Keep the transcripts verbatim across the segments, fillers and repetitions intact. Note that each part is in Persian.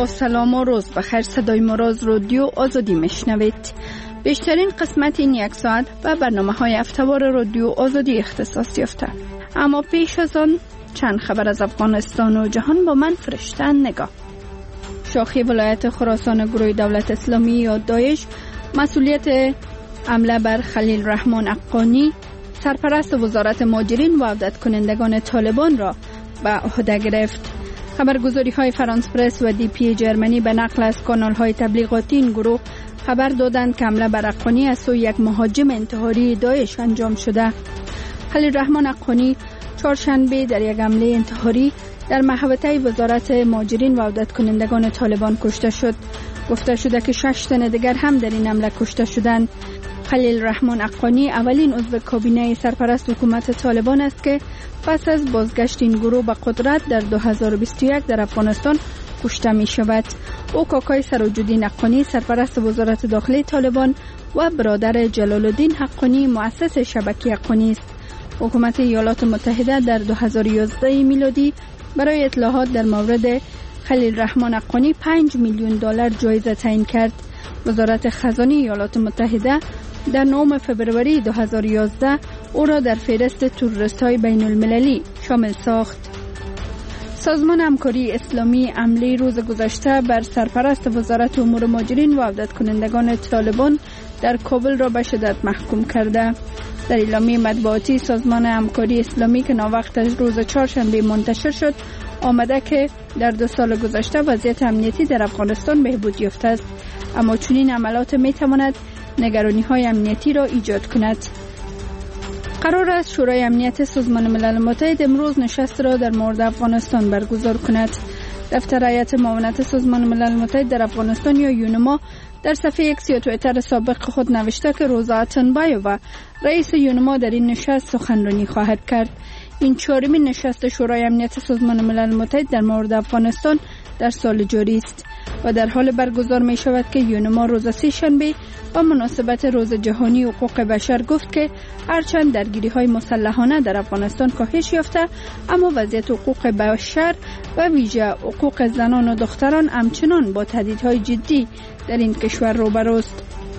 با سلام و روز بخیر. صدای ما را از رادیو آزادی میشنوید. بیشترین قسمت این یک ساعت و برنامه های هفته‌وار رادیو آزادی اختصاص یافته. اما پیش از آن چند خبر از افغانستان و جهان با من فرشته نگاه. شاخی ولایت خراسان گروه دولت اسلامی یا داعش مسئولیت حمله بر خلیل رحمان افغانی سرپرست وزارت مهاجرین و عودت کنندگان طالبان را به عهده گرفت. خبرگزاری های فرانس پرس و دی پی جرمنی به نقل از کانال های تبلیغاتی این گروه خبر دادند که حمله بر افغانی از سوی یک مهاجم انتحاری داعش انجام شده. خلیل رحمان افغانی چهارشنبه در یک حمله انتحاری در محوطه وزارت مهاجرین و عودت کنندگان طالبان کشته شد. گفته شده که شش تن دیگر هم در این حمله کشته شدند. خلیل رحمان افغانی اولین عضو کابینه سرپرست حکومت طالبان است که پس از بازگشت این گروه به قدرت در دو هزار و بیست و یک در افغانستان کشته می شود. او کاکای سراج‌الدین حقانی سرپرست وزارت داخلی طالبان و برادر جلال الدین حقانی مؤسس شبکه حقانی است. حکومت ایالات متحده در دو هزار و یازده میلادی برای اطلاعات در مورد خلیل رحمان حقانی پنج میلیون دلار جایزه تعیین کرد. وزارت خزانه ایالات متحده در نهم فوریه دو هزار و یازده او را در فهرست تروریست‌های بین المللی شامل ساخت. سازمان همکاری اسلامی حمله روز گذشته بر سرپرست وزارت امور مهاجرین و عودت کنندگان طالبان در کابل را به شدت محکوم کرده. در اعلامیه مطبوعاتی سازمان همکاری اسلامی که ناوقتش روز چهارشنبه منتشر شد آمده که در دو سال گذشته وضعیت امنیتی در افغانستان بهبود یافته است، اما چنین عملات می تواند نگرانی های امنیتی را ایجاد کند. قرار است شورای امنیت سازمان ملل متحد امروز نشست را در مورد افغانستان برگزار کند. دفتر هیئت معاونت سازمان ملل متحد در افغانستان یا یونما در صفحه ایکس یا توییتر سابق خود نوشته که روزا اتنبایووا رئیس یونما در این نشست سخنرانی خواهد کرد. این چهارمین نشست شورای امنیت سازمان ملل متحد در مورد افغانستان در سال جاری است و در حال برگزار می شود که یونما روز سه شنبه با مناسبت روز جهانی حقوق بشر گفت که هرچند درگیری های مسلحانه در افغانستان کاهش یافته، اما وضعیت حقوق بشر و ویژه حقوق زنان و دختران همچنان با تهدیدهای جدی در این کشور روبروست.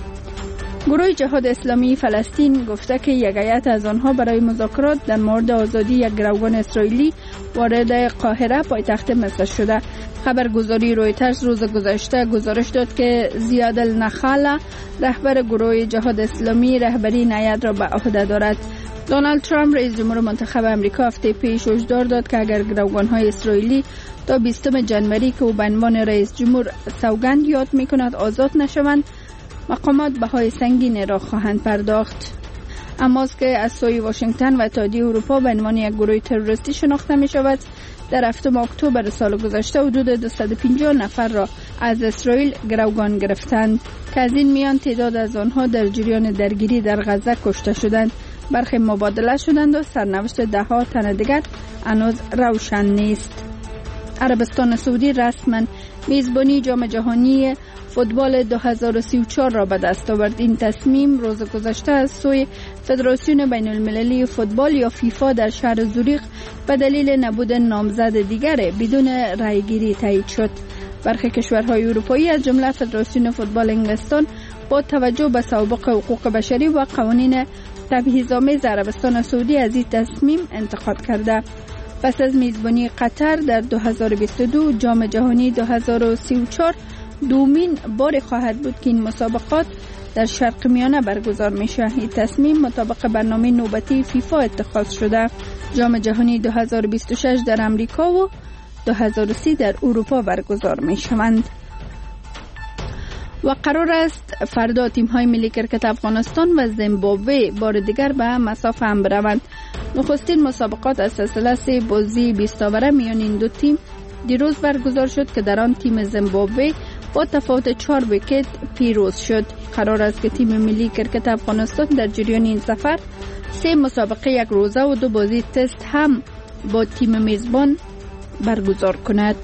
گروه جهاد اسلامی فلسطین گفته که یک هیئت از آنها برای مذاکرات در مورد آزادی یک گروگان اسرائیلی وارد قاهره پایتخت مصر شده. خبرگزاری رویترز روز گذشته گزارش داد که زیاد النخاله رهبر گروه جهاد اسلامی رهبری این هیئت را به عهده دارد. دونالد ترامپ رئیس جمهور منتخب امریکا هفته پیش هشدار داد که اگر گروگان‌های اسرائیلی تا بیستم ژانویه که او به عنوان رئیس جمهور سوگند یاد می‌کند آزاد نشوند، مقامات بهای سنگین را خواهند پرداخت. اما که از سوی واشنگتن و اتحادیه اروپا به عنوان یک گروه تروریستی شناخته می شود، در هفتم اکتبر سال گذشته حدود دویست و پنجاه نفر را از اسرائیل گروگان گرفتند که از این میان تعداد از آنها در جریان درگیری در غزه کشته شدند. برخی مبادله شدند و سرنوشت ده ها تن دیگر هنوز روشن نیست. عربستان سعودی رسما میزبانی جام جهانی فوتبال دو هزار و سی و چهار را به دست آورد. این تصمیم روز گذشته از سوی فدراسیون بین المللی فوتبال یا فیفا در شهر زوریخ به دلیل نبود نامزد دیگر بدون رأیگیری تایید شد. برخی کشورهای اروپایی از جمله فدراسیون فوتبال انگلستان با توجه به سوابق حقوق بشری و قوانین تبعیض‌آمیز عربستان سعودی از این تصمیم انتقاد کرده. پس از میزبانی قطر در دو هزار و بیست و دو جام جهانی دو هزار و سی و چهار دومین بار خواهد بود که این مسابقات در شرق میانه برگزار میشه. این تصمیم مطابق برنامه نوبتی فیفا اتخاذ شده. جام جهانی دو هزار و بیست و شش در امریکا و دو هزار و سی در اروپا برگزار میشوند. و قرار است فردا تیم‌های ملی کرکت افغانستان و زیمبابوه بار دیگر به مسافه هم بروند. نخستین مسابقات از سلسله سه بازی بیست اوره میان این دو تیم دیروز برگزار شد که در آن تیم زیمبابوه با تفاوت چهار ویکت پیروز شد. قرار است که تیم ملی کرکت افغانستان در جریان این سفر سه مسابقه یک روزه و دو بازی تست هم با تیم میزبان برگزار کند.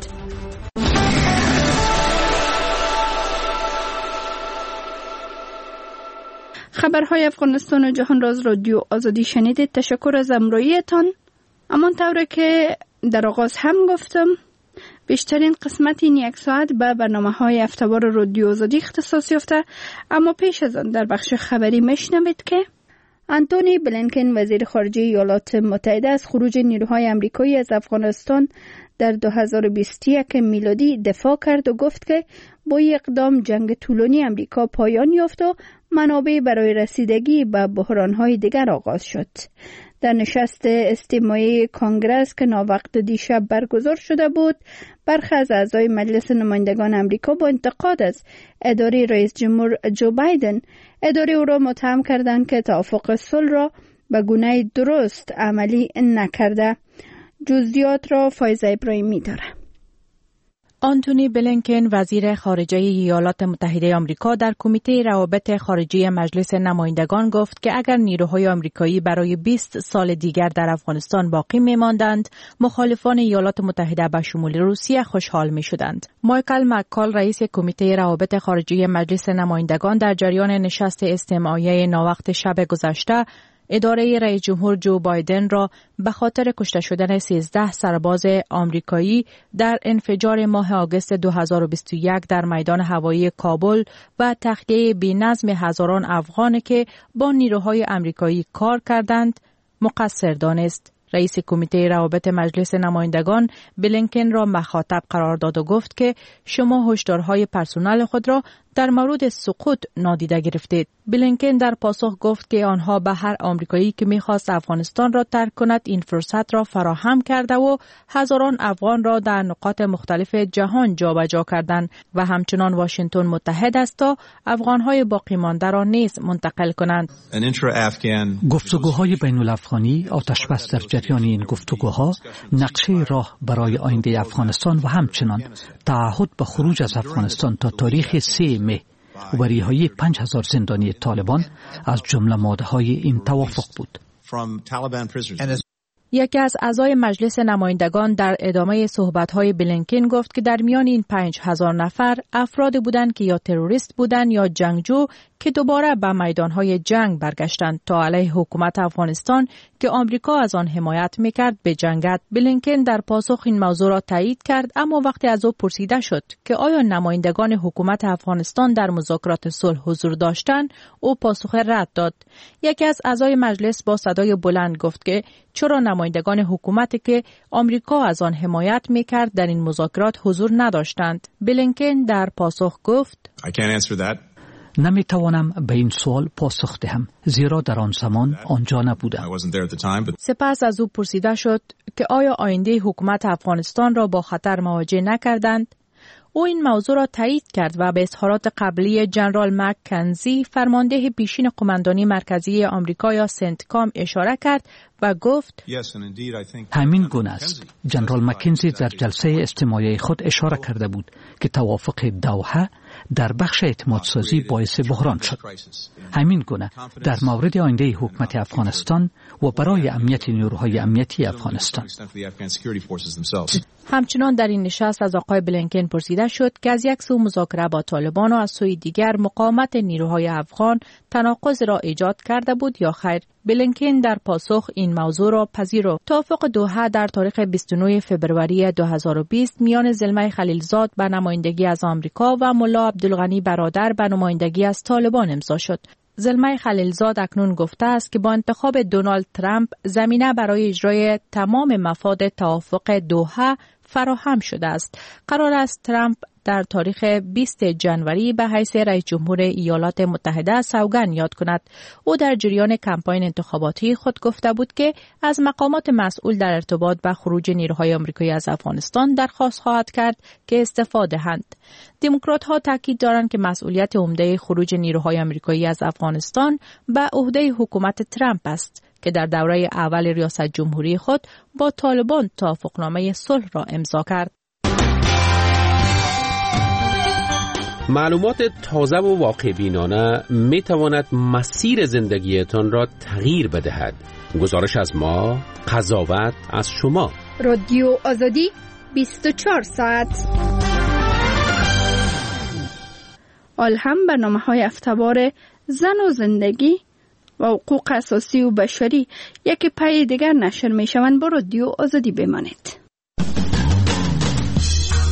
خبرهای افغانستان و جهان را از رادیو آزادی شنیدید. تشکر از همراهیتان. همانطور که در آغاز هم گفتم، بیشترین قسمت این یک ساعت به برنامه‌های هفته‌وار رادیو آزادی اختصاص یافته، اما پیش از آن در بخش خبری میشنوید که آنتونی بلینکن وزیر خارجه ایالات متحده از خروج نیروهای آمریکایی از افغانستان در دو هزار و بیست و یک میلادی دفاع کرد و گفت که با اقدام جنگ طولانی آمریکا پایان یافت و منابع برای رسیدگی به بحران‌های دیگر آغاز شد. در نشست استماعی کانگرس که ناوقت دیشب برگزار شده بود، برخی از اعضای مجلس نمایندگان آمریکا با انتقاد از اداره رئیس جمهور جو بایدن اداره او را متهم کردند که توافق صلح را به گونه درست عملی نکرده. جزئیات را فایزه ابراهیمی داره. آنتونی بلینکن وزیر خارجه ایالات متحده آمریکا در کمیته روابط خارجی مجلس نمایندگان گفت که اگر نیروهای آمریکایی برای بیست سال دیگر در افغانستان باقی می‌ماندند، مخالفان ایالات متحده به شمول روسیه خوشحال می‌شدند. مایکل مککال رئیس کمیته روابط خارجی مجلس نمایندگان در جریان نشست استماعی ناوقت شب گذشته اداره رئیس جمهور جو بایدن را به خاطر کشته شدن سیزده سرباز آمریکایی در انفجار ماه آگوست دو هزار و بیست و یک در میدان هوایی کابل و تخلیه بی‌نظم هزاران افغان که با نیروهای آمریکایی کار کردند مقصر دانست. رئیس کمیته روابط مجلس نمایندگان بلینکن را مخاطب قرار داد و گفت که شما هشدارهای پرسنل خود را در مورد سقوط نادیده گرفتید. بلینکن در پاسخ گفت که آنها به هر آمریکایی که می‌خواست افغانستان را ترک کند این فرصت را فراهم کرده و هزاران افغان را در نقاط مختلف جهان جابجا کردند و همچنان واشنگتن متحد است تا افغان‌های باقی مانده را نیز منتقل کنند. گفتگوهای بین الافغانی آتش بس در جریان این گفتگوها نقشه راه برای آینده افغانستان و همچنان تعهد به خروج از افغانستان تا تاریخ سه مه و به رهایی پنج هزار زندانی طالبان از جمله ماده‌های این توافق بود. یکی از اعضای مجلس نمایندگان در ادامه صحبت‌های بلینکن گفت که در میان این پنج هزار نفر افراد بودند که یا تروریست بودند یا جنگجو که دوباره به میدان‌های جنگ برگشتند تا علیه حکومت افغانستان که آمریکا از آن حمایت می‌کرد بجنگد. بلینکن در پاسخ این موضوع را تایید کرد، اما وقتی از او پرسیده شد که آیا نمایندگان حکومت افغانستان در مذاکرات صلح حضور داشتند، او پاسخ رد داد. یکی از اعضای مجلس با صدای بلند گفت که چرا نمایندگان حکومتی که آمریکا از آن حمایت می‌کرد در این مذاکرات حضور نداشتند. بلینکن در پاسخ گفت I can't answer that. نمیتوانم به این سوال پاسخ دهم زیرا در آن زمان آنجا نبودم. سپس از او پرسیده شد که آیا آینده حکومت افغانستان را با خطر مواجه نکردند؟ او این موضوع را تایید کرد و به اظهارات قبلی جنرال مکنزی فرمانده پیشین قماندانی مرکزی آمریکا یا سنتکام اشاره کرد و گفت همین گونه است. جنرال مکنزی در جلسه استماعی خود اشاره کرده بود که توافق دوحه در بخش اعتمادسازی باعث بحران شد. همین گونه در مورد آینده حکومت افغانستان و برای امنیت نیروهای امنیتی افغانستان. همچنان در این نشست از آقای بلینکن پرسیده شد که از یک سو مذاکره با طالبان و از سوی دیگر مقاومت نیروهای افغان تناقض را ایجاد کرده بود یا خیر. بلینکن در پاسخ این موضوع را پذیرفت. توافق دوحه در تاریخ بیست و نه فوریه دو هزار و بیست میان زلمه خلیلزاد به نمایندگی از آمریکا و ملا عبدالغنی برادر به نمایندگی از طالبان امضا شد. زلمه خلیلزاد اکنون گفته است که با انتخاب دونالد ترامپ زمینه برای اجرای تمام مفاد توافق دوحه فراهم شده است. قرار است ترامپ در تاریخ بیست ژانویه به حیث رئیس جمهور ایالات متحده سوگند یاد کند. او در جریان کمپاین انتخاباتی خود گفته بود که از مقامات مسئول در ارتباط با خروج نیروهای آمریکایی از افغانستان درخواست خواهد کرد که استفاده دهند. دموکرات‌ها تاکید دارند که مسئولیت عمده خروج نیروهای آمریکایی از افغانستان به عهده حکومت ترامپ است که در دوره اول ریاست جمهوری خود با طالبان توافقنامه صلح را امضا کرد. معلومات تازه و واقع بینانه می تواند مسیر زندگیتان را تغییر بدهد. گزارش از ما، قضاوت از شما. رادیو آزادی بیست و چهار ساعت. آلهم برنامه‌های هفته‌وار زن و زندگی و حقوق اساسی و بشری یکی پای دیگر نشر می شوند. با رادیو آزادی بمانید.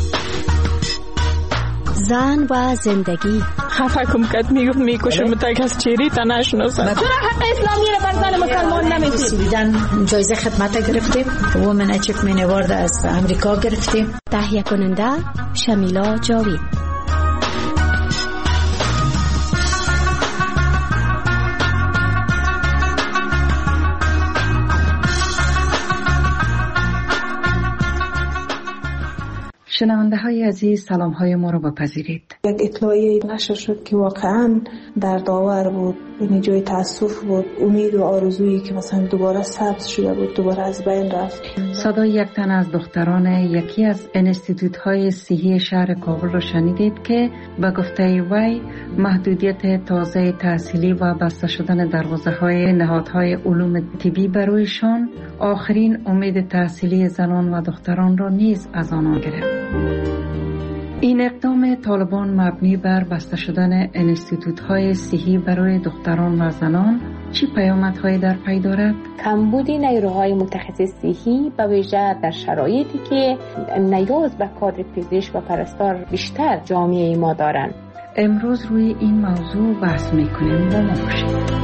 زن و زندگی. خفه کم کد میگفت میکشم تا از چیری تا نشناسم. چرا حق اسلامی رو بر زن مسلمان نمیدید؟ جایزه خدمت گرفتیم، وومن اچیومنت اوارد از امریکا گرفتیم. تهیه کننده شمیلا جاوید. شنونده های عزیز، سلام های ما رو بپذیرید. یک اطلاعیه نشر شد که واقعا در داور بود، یعنی جای تاسف بود. امید و آرزویی که مثلا دوباره سبز شده بود دوباره از بین رفت. صدای یک تن از دختران یکی از انستیتوت های صحی شهر کابل رو شنیدید که به گفته وی محدودیت تازه تحصیلی و بسته شدن دروازه های نهادهای علوم طبی برویشان آخرین امید تحصیلی زنان و دختران را نیز از آنها گرفت. این اقدام طالبان مبنی بر بسته شدن انستیتوت‌های صحی برای دختران و زنان چی پیامدهایی در پی دارد؟ کمبود نیروهای متخصص صحی به ویژه در شرایطی که نیاز به کادر پزشک و پرستار بیشتر جامعه ما دارند. امروز روی این موضوع بحث می‌کنیم. با ما باشید.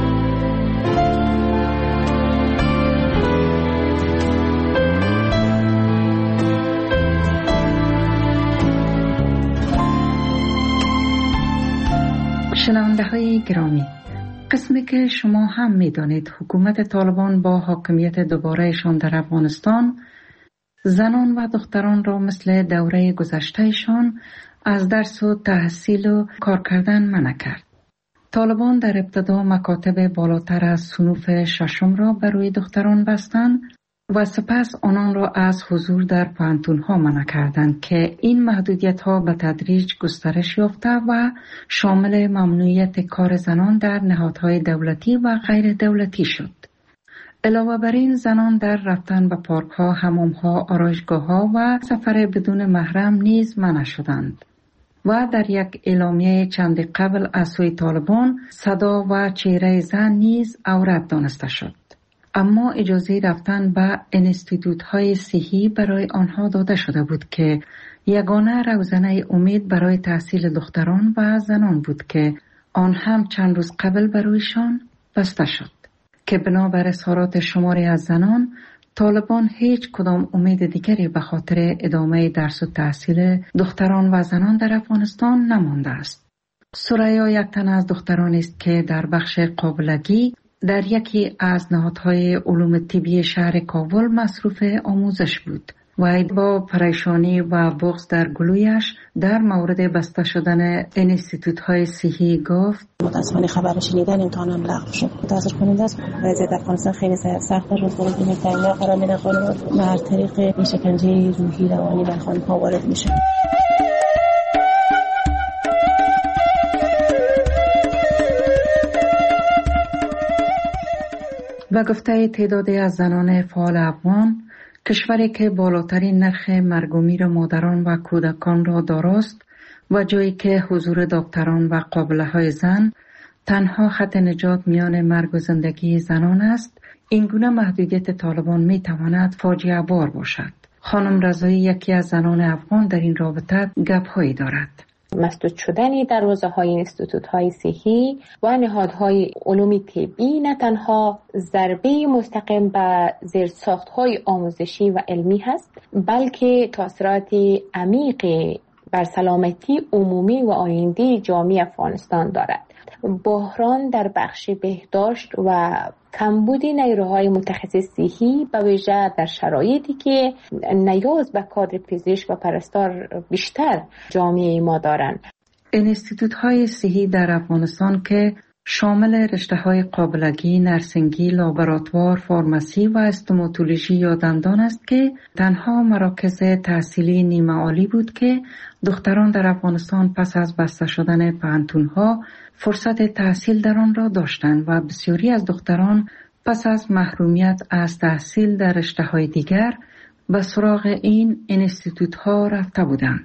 شنونده های گرامی، قسمی که شما هم می دانید حکومت طالبان با حاکمیت دوبارهشان در افغانستان زنان و دختران را مثل دوره گذشتهشان از درس و تحصیل و کار کردن منع کرد. طالبان در ابتدا مکاتب بالاتر از صنوف ششم را برای دختران بستند و سپس آنان را از حضور در پانتون‌ها منع کردند که این محدودیت‌ها به تدریج گسترش یافته و شامل ممنوعیت کار زنان در نهادهای دولتی و غیر دولتی شد. علاوه بر این زنان در رفتن به پارک‌ها، حمام‌ها، آرایشگاه‌ها و سفر بدون محرم نیز منع شدند. و در یک اعلامیه چند قبل از سوی طالبان صدا و چهره زن نیز عورت دانسته شد. اما اجازه رفتن به انستیتوت‌های صحی برای آنها داده شده بود که یگانه روزنه امید برای تحصیل دختران و زنان بود که آن هم چند روز قبل برایشان بسته شد که بنابر اظهارات شماری از زنان طالبان هیچ کدام امید دیگری به خاطر ادامه درس و تحصیل دختران و زنان در افغانستان نمانده است. سریا یک تن از دختران است که در بخش قابلگی در یکی از نهادهای علوم طبی شهر کابل مصروف آموزش بود و با پریشانی و بغض در گلویش در مورد بسته شدن انستیتوت‌های صحی گفت: متاسفانه خبر شنیدن امتحانم لغو شد. متاسف کننده است. وضعیت افغانستان خیلی سخت است. روزگار بهترین قرار می‌دن خانم و هر طریق این شکنجه روحی روانی بر خانم‌ها وارد میشه. و گفته تعدادی از زنان فعال افغان، کشوری که بالاترین نرخ مرگ و میر مادران و کودکان را داراست و جایی که حضور دکتران و قابله‌های زن تنها خط نجات میان مرگ و زندگی زنان است، این گونه محدودیت طالبان می تواند فاجعه بار باشد. خانم رضایی یکی از زنان افغان در این رابطه گپ‌هایی دارد. مسدود شدن دروازه های انستیتوت های صحی و نهادهای علوم طبی نه تنها ضربه مستقیم به زیرساخت های آموزشی و علمی هست، بلکه تاثیرات عمیق بر سلامتی عمومی و آینده جامعه افغانستان دارد. بحران در بخش بهداشت و کمبود نیروهای متخصص صحی به ویژه در شرایطی که نیاز به کادر پزشک و پرستار بیشتر جامعه ما دارند. انستیتوت‌های صحی در افغانستان که شامل رشته‌های قابلگی، نرسنگی، لابراتوار، فارماسی و استوماتولوژی یا دندان است که تنها مراکز تحصیلی نیمه عالی بود که دختران در افغانستان پس از بسته شدن پانتون‌ها فرصت تحصیل در آن را داشتند و بسیاری از دختران پس از محرومیت از تحصیل در رشته‌های دیگر به سراغ این انستیتوت‌ها رفته بودند.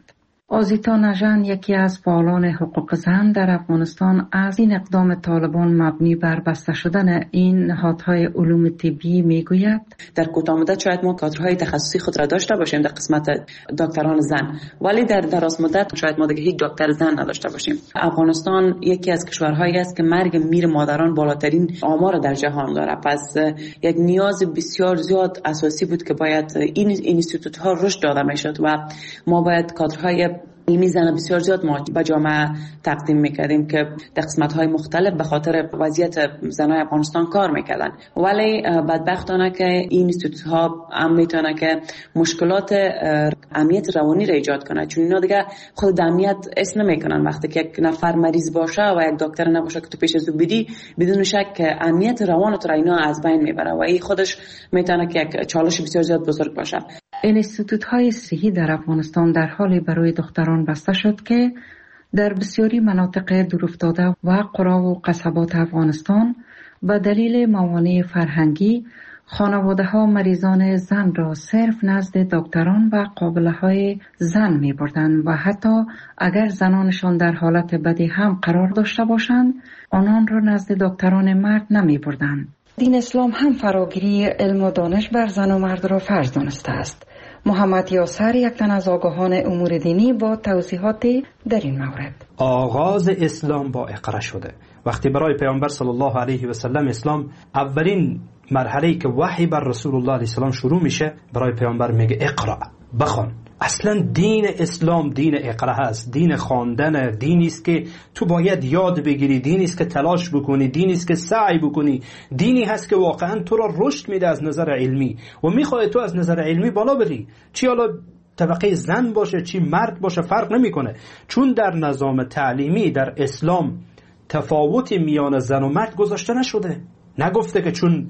آزیتا نژن، یکی از فعالان حقوق زن در افغانستان، از این اقدام طالبان مبنی بر بسته شدن این نهادهای علوم طبی میگوید: در کوتاه مدت شاید ما کادرهای تخصصی خود را داشته باشیم در قسمت دکتران زن، ولی در دراز مدت شاید ما دیگه هیچ دکتر زن نداشته باشیم. افغانستان یکی از کشورهایی است که مرگ میر مادران بالاترین آمار در جهان داره. پس یک نیاز بسیار زیاد اساسی بود که باید این اینستیتوت ها رشد داده میشد و ما باید کادرهای علمی زن بسیار زیاد ما به جامعه تقدیم میکردیم که در قسمت‌های مختلف به خاطر وضعیت زنای افغانستان کار میکردن. ولی بدبختانه که این اینستیتوت ها هم میتونه که مشکلات امنیت روانی را ایجاد کنه، چون اینا دیگه خود امنیت اسم نمیکنن. وقتی که یک نفر مریض باشه و یک دکتر نباشه که تو پیش از او بدی، بدون شک امنیت روان تو را اینا از بین میبره و این خودش میتونه که یک چالش بسیار زیاد بزرگ باشه. اینستیتوت های صحی در افغانستان در حالی برای دختران بسته شد که در بسیاری مناطق دورافتاده و قرا و قصبات افغانستان به دلیل موانع فرهنگی خانواده ها مریضان زن را صرف نزد دکتران و قابله های زن می بردند و حتی اگر زنانشان در حالت بدی هم قرار داشته باشند آنان را نزد دکتران مرد نمی بردند. دین اسلام هم فراگیری علم و دانش بر زن و مرد را فرض دانسته است. محمد یاسر، یک تن از آگاهان امور دینی، با توضیحات در این مورد: آغاز اسلام با اقرا شده. وقتی برای پیامبر صلی الله علیه و سلم اسلام اولین مرحله که وحی بر رسول الله علیه السلام شروع میشه، برای پیامبر میگه اقرا، بخوان. اصلا دین اسلام دین اقرا هست، دین خواندن، دینی است که تو باید یاد بگیری، دینی است که تلاش بکنی، دینی است که سعی بکنی، دینی هست که واقعا تو را رشد میده از نظر علمی و میخواد تو از نظر علمی بالا بری. چی حالا طبقه زن باشه چی مرد باشه فرق نمیکنه، چون در نظام تعلیمی در اسلام تفاوتی میان زن و مرد گذاشته نشده. نگفته که چون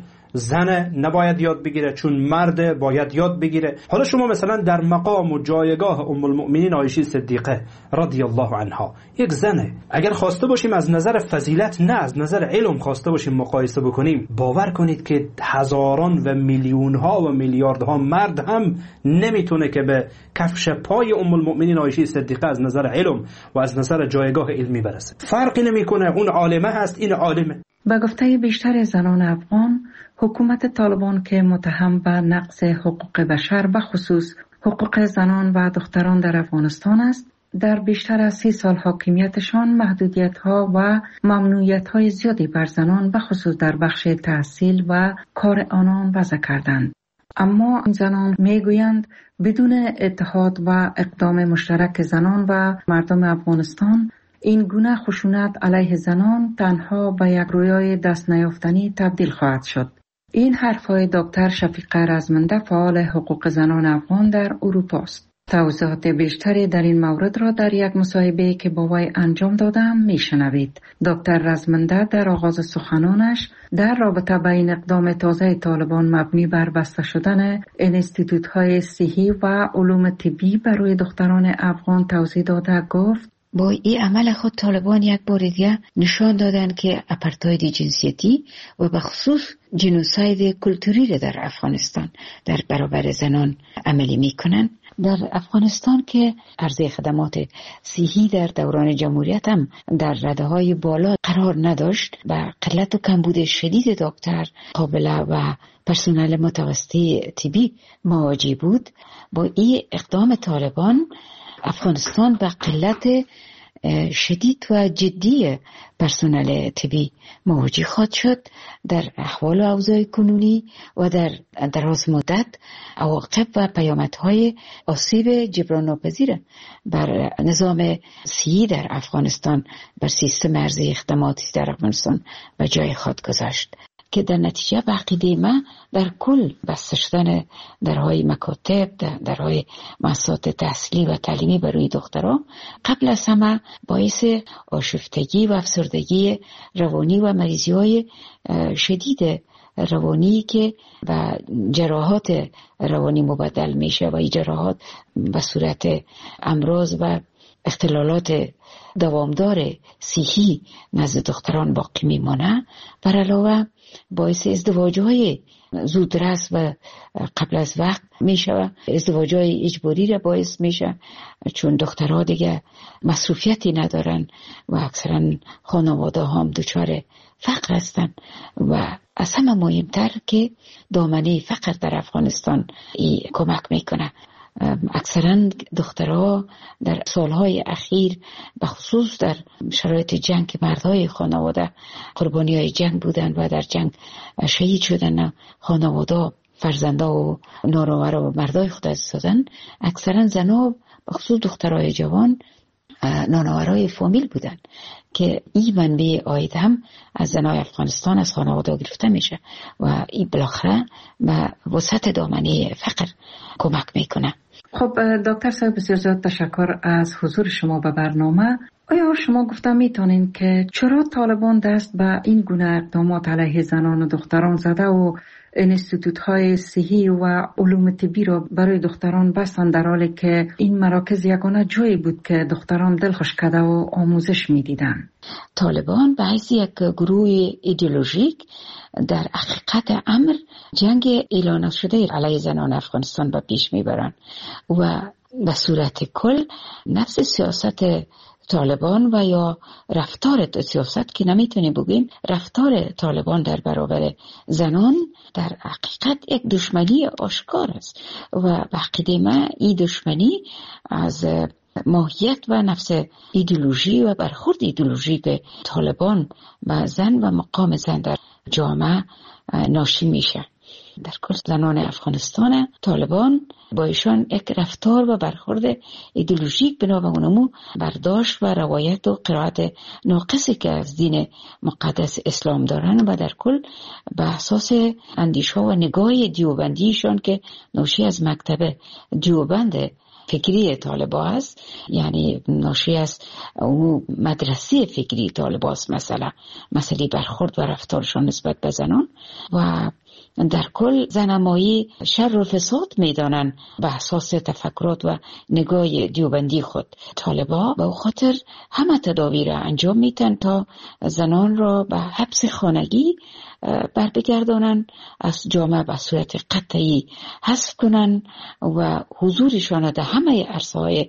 زن نباید یاد بگیره چون مرد باید یاد بگیره. حالا شما مثلا در مقام و جایگاه ام المؤمنین عایشه صدیقه رضی الله عنها، یک زنه، اگر خواسته باشیم از نظر فضیلت نه از نظر علم خواسته باشیم مقایسه بکنیم، باور کنید که هزاران و میلیون ها و میلیاردها مرد هم نمیتونه که به کفش پای ام المؤمنین عایشه صدیقه از نظر علم و از نظر جایگاه علمی برسه. فرقی نمیکنه، اون عالمه هست این عالمه. به گفته بیشتر زنان افغان، حکومت طالبان که متهم به نقض حقوق بشر به خصوص حقوق زنان و دختران در افغانستان است، در بیشتر از سی سال حاکمیتشان محدودیت‌ها و ممنوعیت‌های زیادی بر زنان به خصوص در بخش تحصیل و کار آنان وضع کردند. اما این زنان میگویند بدون اتحاد و اقدام مشترک زنان و مردم افغانستان، این گونه خشونت علیه زنان تنها به یک رویای دست نیافتنی تبدیل خواهد شد. این حرفهای دکتر شفیقه رزمنده، فعال حقوق زنان افغان در اروپا است. توضیحات بیشتری در این مورد را در یک مصاحبه که با وی انجام دادم میشنوید. دکتر رزمنده در آغاز سخنانش در رابطه با این اقدام تازه طالبان مبنی بر بسته شدن اینستیتوت‌های صحی و علوم طبی برای دختران افغان توضیح داده گفت: با این عمل خود طالبان یک بار دیگه نشان دادن که اپارتاید جنسیتی و به خصوص جنوساید کلتوری را در افغانستان در برابر زنان عملی میکنن. در افغانستان که عرضه خدمات صحی در دوران جمهوریت هم در رده های بالا قرار نداشت و قلت و کمبود شدید دکتر، قابله و پرسنل متوسطه طبی مواجه بود، با این اقدام طالبان افغانستان به قلت شدید و جدی پرسنل طبی مواجه خواهد شد. در احوال و اوضاع کنونی و در دراز مدت عواقب و پیامدهای آسیب جبران ناپذیر بر نظام صحی در افغانستان، بر سیستم عرضه خدماتی در افغانستان به جای خود گذاشت که در نتیجه به عقیده من در کل بسته شدن درهای مکاتب، درهای مؤسسات تحصیلی و تعلیمی برای دختران قبل از همه باعث آشفتگی و افسردگی روانی و مریضی های شدید روانی که و جراحات روانی مبدل میشه و این جراحات به صورت امراض و اختلالات دوامدار صحی نزد دختران باقی میمانه، بر علاوه باعث ازدواج‌های زودرس و قبل از وقت میشه، ازدواج‌های اجباری را باعث میشه، چون دخترها دیگه مصروفیتی ندارن و اکثرا خانواده هم دچار فقر هستن و از همه مهمتر که دامنه فقر در افغانستان ای کمک میکنه. اکثرا دخترها در سالهای اخیر به خصوص در شرایط جنگ مردهای خانواده قربانی های جنگ بودن و در جنگ شهید شدن، خانواده فرزنده و نارور و مردای خود از دادن. اکثرا زنها به خصوص دخترهای جوان نانورای فامیل بودن که این منبع آید هم از زنای افغانستان از خانواده گرفته میشه و این بالاخره به وسط دامنه فقر کمک میکنه. خب دکتر صاحب، بسیار زیاد تشکر از حضور شما به برنامه. آیا شما گفته میتونین که چرا طالبان دست به این گونه اقدامات علیه زنان و دختران زده و انستیتوت های صحی و علوم طبی را برای دختران بستند، در حالی که این مراکز یگانه جایی بود که دختران دلخوش کرده و آموزش میدیدن؟ طالبان به حیث یک گروه ایدئولوژیک در حقیقت امر جنگ اعلان شده علیه زنان افغانستان به پیش میبرند و به صورت کل نفس سیاست طالبان و یا رفتار سیاست که نمیتونیم بگیم رفتار طالبان در برابر زنان در حقیقت یک دشمنی آشکار است و به عقیده من این دشمنی از ماهیت و نفس ایدئولوژی و برخورد ایدئولوژیک طالبان و زن و مقام زن در جامعه ناشی میشه. در کل زنان افغانستان طالبان با ایشان یک رفتار و برخورد ایدئولوژیک بنا به اونمو برداشت و روایت و قرائت ناقصی که از دین مقدس اسلام دارن و در کل به اساس اندیشه و نگاه دیوبندیشان که ناشی از مکتب دیوبند فکری طالبا است، یعنی ناشی از اون مدرسه فکری طالبا است، مثلا مسئله برخورد و رفتارشان نسبت به زنان و در کل زنمایی شر و فساد میدانن به اساس تفکرات و نگاه دیوبندی خود. طالبا به خاطر همه تدابیر انجام میتن تا زنان را به حبس خانگی بر بگردانن، از جامعه به صورت قطعی حذف کنن و حضورشان در همه عرصه‌های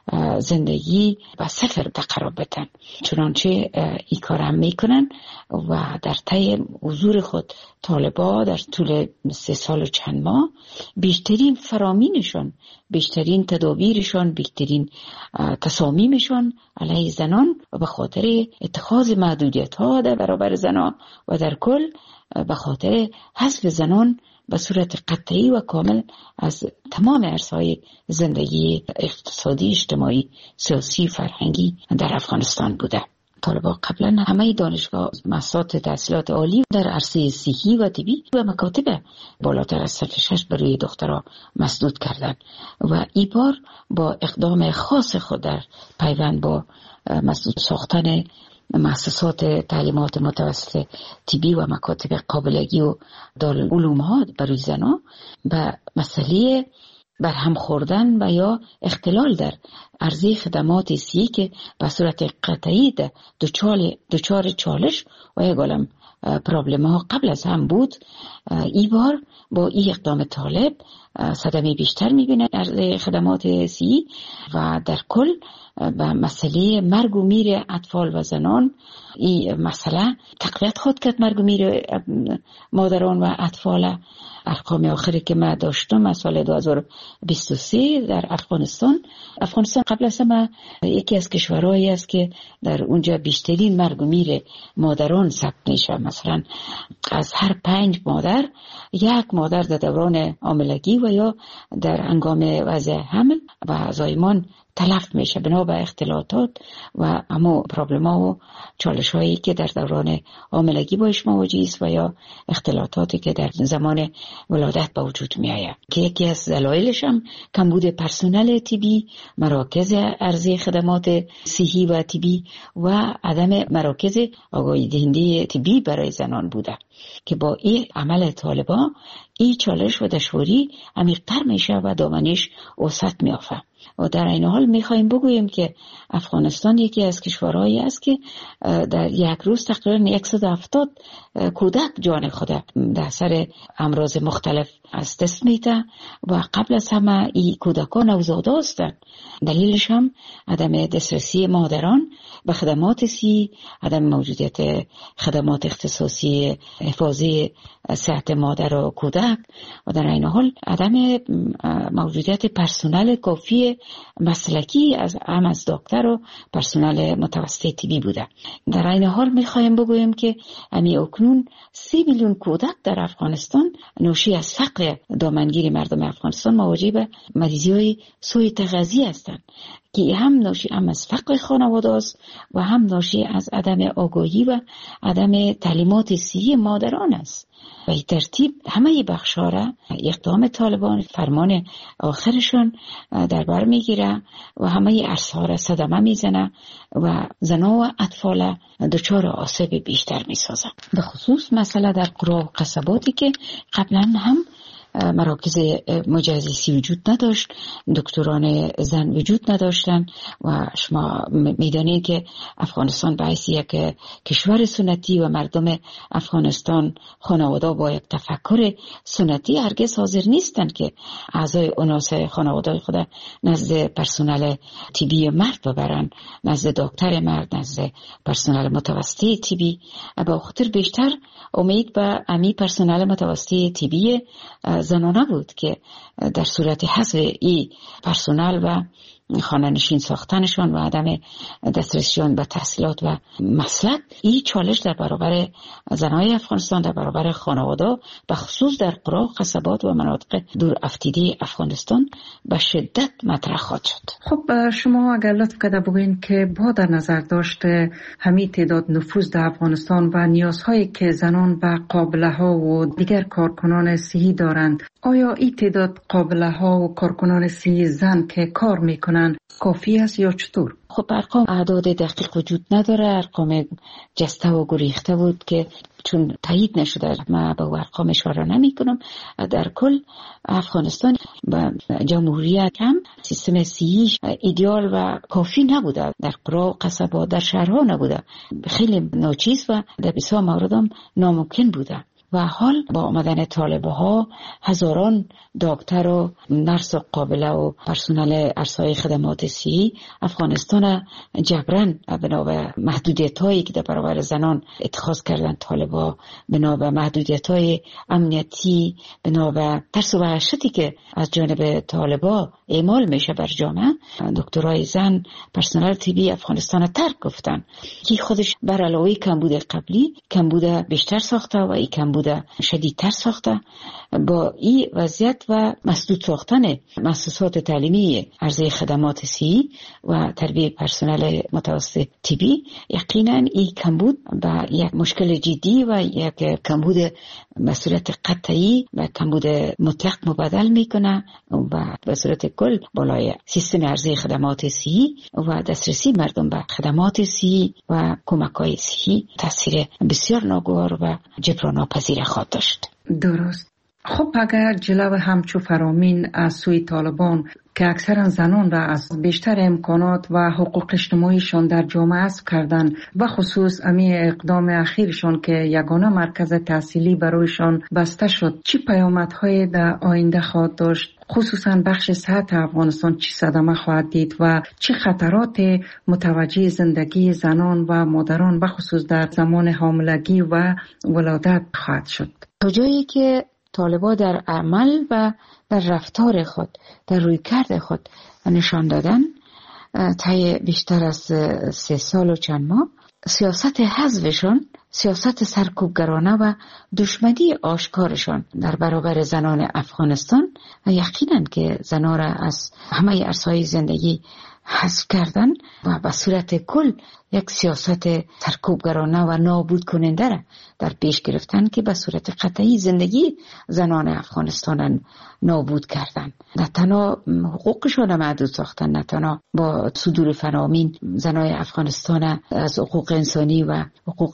زندگی به صفر قرار بدن. چنانچه این کار هم میکنن و در طی حضور خود طالبا در طول سه سال و چند ماه بیشترین فرامینشان، بیشترین تدابیرشان، بیشترین تصامیمشان علیه زنان و به خاطر اتخاذ محدودیت ها در برابر زنان و در کل به خاطر حذف زنان به صورت قطعی و کامل از تمام عرصه‌های زندگی اقتصادی، اجتماعی، سیاسی، فرهنگی در افغانستان بوده. طالبان قبلا همه دانشگاه مؤسسات تحصیلات عالی در عرصه صحی و طبی و مکاتب بالاتر از صف شش برای دخترها مسدود کردند و این بار با اقدام خاص خود در پیوند با مسدود ساختن مؤسسات تعلیمات متوسط طبی و مکاتب قابلگی و دارالعلوم ها برای زنان به مسئله برهم خوردن و یا اختلال در عرضه خدمات صحی که به صورت قطعی دچار چالش و یک عالم پرابلم ها قبل از هم بود، این بار با این اقدام طالب صدمه بیشتر میبینه عرضه خدمات صحی و در کل به مسئله مرگ و میر اطفال و زنان این مسئله تقویت خود کرد. مرگ و میر مادران و اطفال ارقام آخری که من داشتم از سال دو هزار و بیست و سه در افغانستان افغانستان قبل از همه یکی از کشورهایی است که در اونجا بیشترین مرگ و میر مادران ثبت میشه. مثلا از هر پنج مادر یک مادر در دوران حاملگی و یا در هنگام وضع حمل و زایمان تلف میشه بنا به اختلالات و همو پرابلم ها و چالش هایی که در دوران حاملگی باش مواجه است و یا اختلالاتی که در زمان ولادت به وجود می آید که یکی از دلایلش هم کمبود پرسنل طبی، مراکز عرضه خدمات صحی و طبی و عدم مراکز آگاهی دهنده طبی برای زنان بوده. که با این عمل طالبان این چالش و دشواری عمیق‌تر میشه و دامنش وسعت میافته. و در این حال میخوایم بگوییم که افغانستان یکی از کشورهایی است که در یک روز تقریبا صد و هفتاد کودک جان خود در اثر امراض مختلف از دست میده و قبل از همه این کودکان نوزاده هستند. دلیلش هم عدم دسترسی مادران به خدمات صحی، عدم موجودیت خدمات اختصاصی حفاظی صحت مادر و کودک و در این حال عدم موجودیت پرسنل کافی مسلکی از هم از دکتر و پرسنل متوسط طبی بوده. در این حال میخوایم بگوییم که امی اکنون سی میلیون کودک در افغانستان ناشی از فقر دامنگیر مردم افغانستان مواجه به مریضی های سوء تغذیه هستند که هم ناشی هم از فقر خانواده است و هم ناشی از عدم آگاهی و عدم تعلیمات صحی مادران است. و این ترتیب همه بخش‌ها را اقدام طالبان فرمان آخرشان در بر میگیره و همه عرصه‌ها را صدمه میزنه و زنان و اطفال دچار آسیب بیشتر میسازه. به خصوص مسئله در قرى و قصباتی که قبلا هم مراکز مجهزی وجود نداشت، دکتران زن وجود نداشتن و شما میدانید که افغانستان به حیث یک کشور سنتی و مردم افغانستان خانواده با یک تفکر سنتی هرگز حاضر نیستند که اعضای اناس خانواده خود نزد پرسنل طبی مرد ببرن، نزد دکتر مرد، نزد پرسنل متوسطه طبی. با خاطر بیشتر امید به امی پرسنل متوسطه طبی زنانه بود که در صورت حذف این پرسنل و خانه نشین ساختنشان و عدم دسترسیشان به تحصیلات و مسلک، این چالش در برابر زنای افغانستان، در برابر خانواده به خصوص در قرى و قصبات و مناطق دور افتیده افغانستان به شدت مطرح خواهد شد. خب شما اگر لطف کرده بگوین که با در نظر داشته همین تعداد نفوذ در افغانستان و نیازهایی که زنان و قابله ها و دیگر کارکنان صحی دارند، آیا این تعداد قابله ها و کارکنان صحی زن که کار میکنن کافی است یا چطور؟ خب ارقام اعداد دقیق وجود نداره، ارقام جسته و گریخته بود که چون تایید نشده من به ارقام اشاره نمی کنم. در کل افغانستان و جمهوریت هم سیستم صحی ایدئال و کافی نبوده، در قرى و قصبات در شهرها نبوده، خیلی ناچیز و در بسیار مورد هم ناممکن بوده. و حال با آمدن طالبه ها هزاران دکتر و نرس و قابله و پرسنل عرصه‌های خدمات صحی افغانستان جبران بنا به محدودیت هایی که در برابر زنان اتخاذ کردن طالبه، بنا به محدودیت های امنیتی، بنا به ترس و وحشتی که از جانب طالبه اعمال میشه بر جامعه، دکترای زن پرسنل طبی افغانستان ترک گفتن که خودش بر علاوه کمبود قبلی کمبود بیشتر ساخته و این کمبود شدیدتر ساخته. با این وضعیت و مسدود ساختن مؤسسات تعلیمی عرضه خدمات صحی و تربیت پرسنل متوسط طبی، یقینا این کمبود به یک مشکل جدی و یک کمبود به صورت قطعی و کمبود مطلق مبادل میکنه و به صورت کل بالای سیستم عرضه خدمات صحی و دسترسی مردم به خدمات صحی و کمک‌های صحی تاثیر بسیار ناگوار و جبران ناپذیر خواهد داشت. درست. خب اگر جلو همچو فرامین از سوی طالبان که اکثرا زنان را از بیشتر امکانات و حقوق اجتماعیشان در جامعه حذف کردن و خصوص امی اقدام اخیرشان که یگانه مرکز تحصیلی برایشان بسته شد، چی پیامدهای در آینده خواهد داشت؟ خصوصا بخش صحت افغانستان چی صدمه خواهد دید و چه خطرات متوجه زندگی زنان و مادران و خصوص در زمان حاملگی و ولادت خواهد شد؟ تا جایی که طالبان در عمل و در رفتار خود، در رویکرد خود نشان دادن طی بیشتر از سه سال و چند ماه، سیاست حذفشان، سیاست سرکوبگرانه و دشمنی آشکارشان در برابر زنان افغانستان و یقینا که زنان را از همه عرصه‌های زندگی حذف کردن و به صورت کل یک سیاست سرکوبگرانه و نابود کننده را در پیش گرفتن که به صورت قطعی زندگی زنان افغانستان نابود کردن. نه تنها حقوقشان محدود ساختن، نه تنها با صدور فرامین زنای افغانستان از حقوق انسانی و حقوق ابتدایی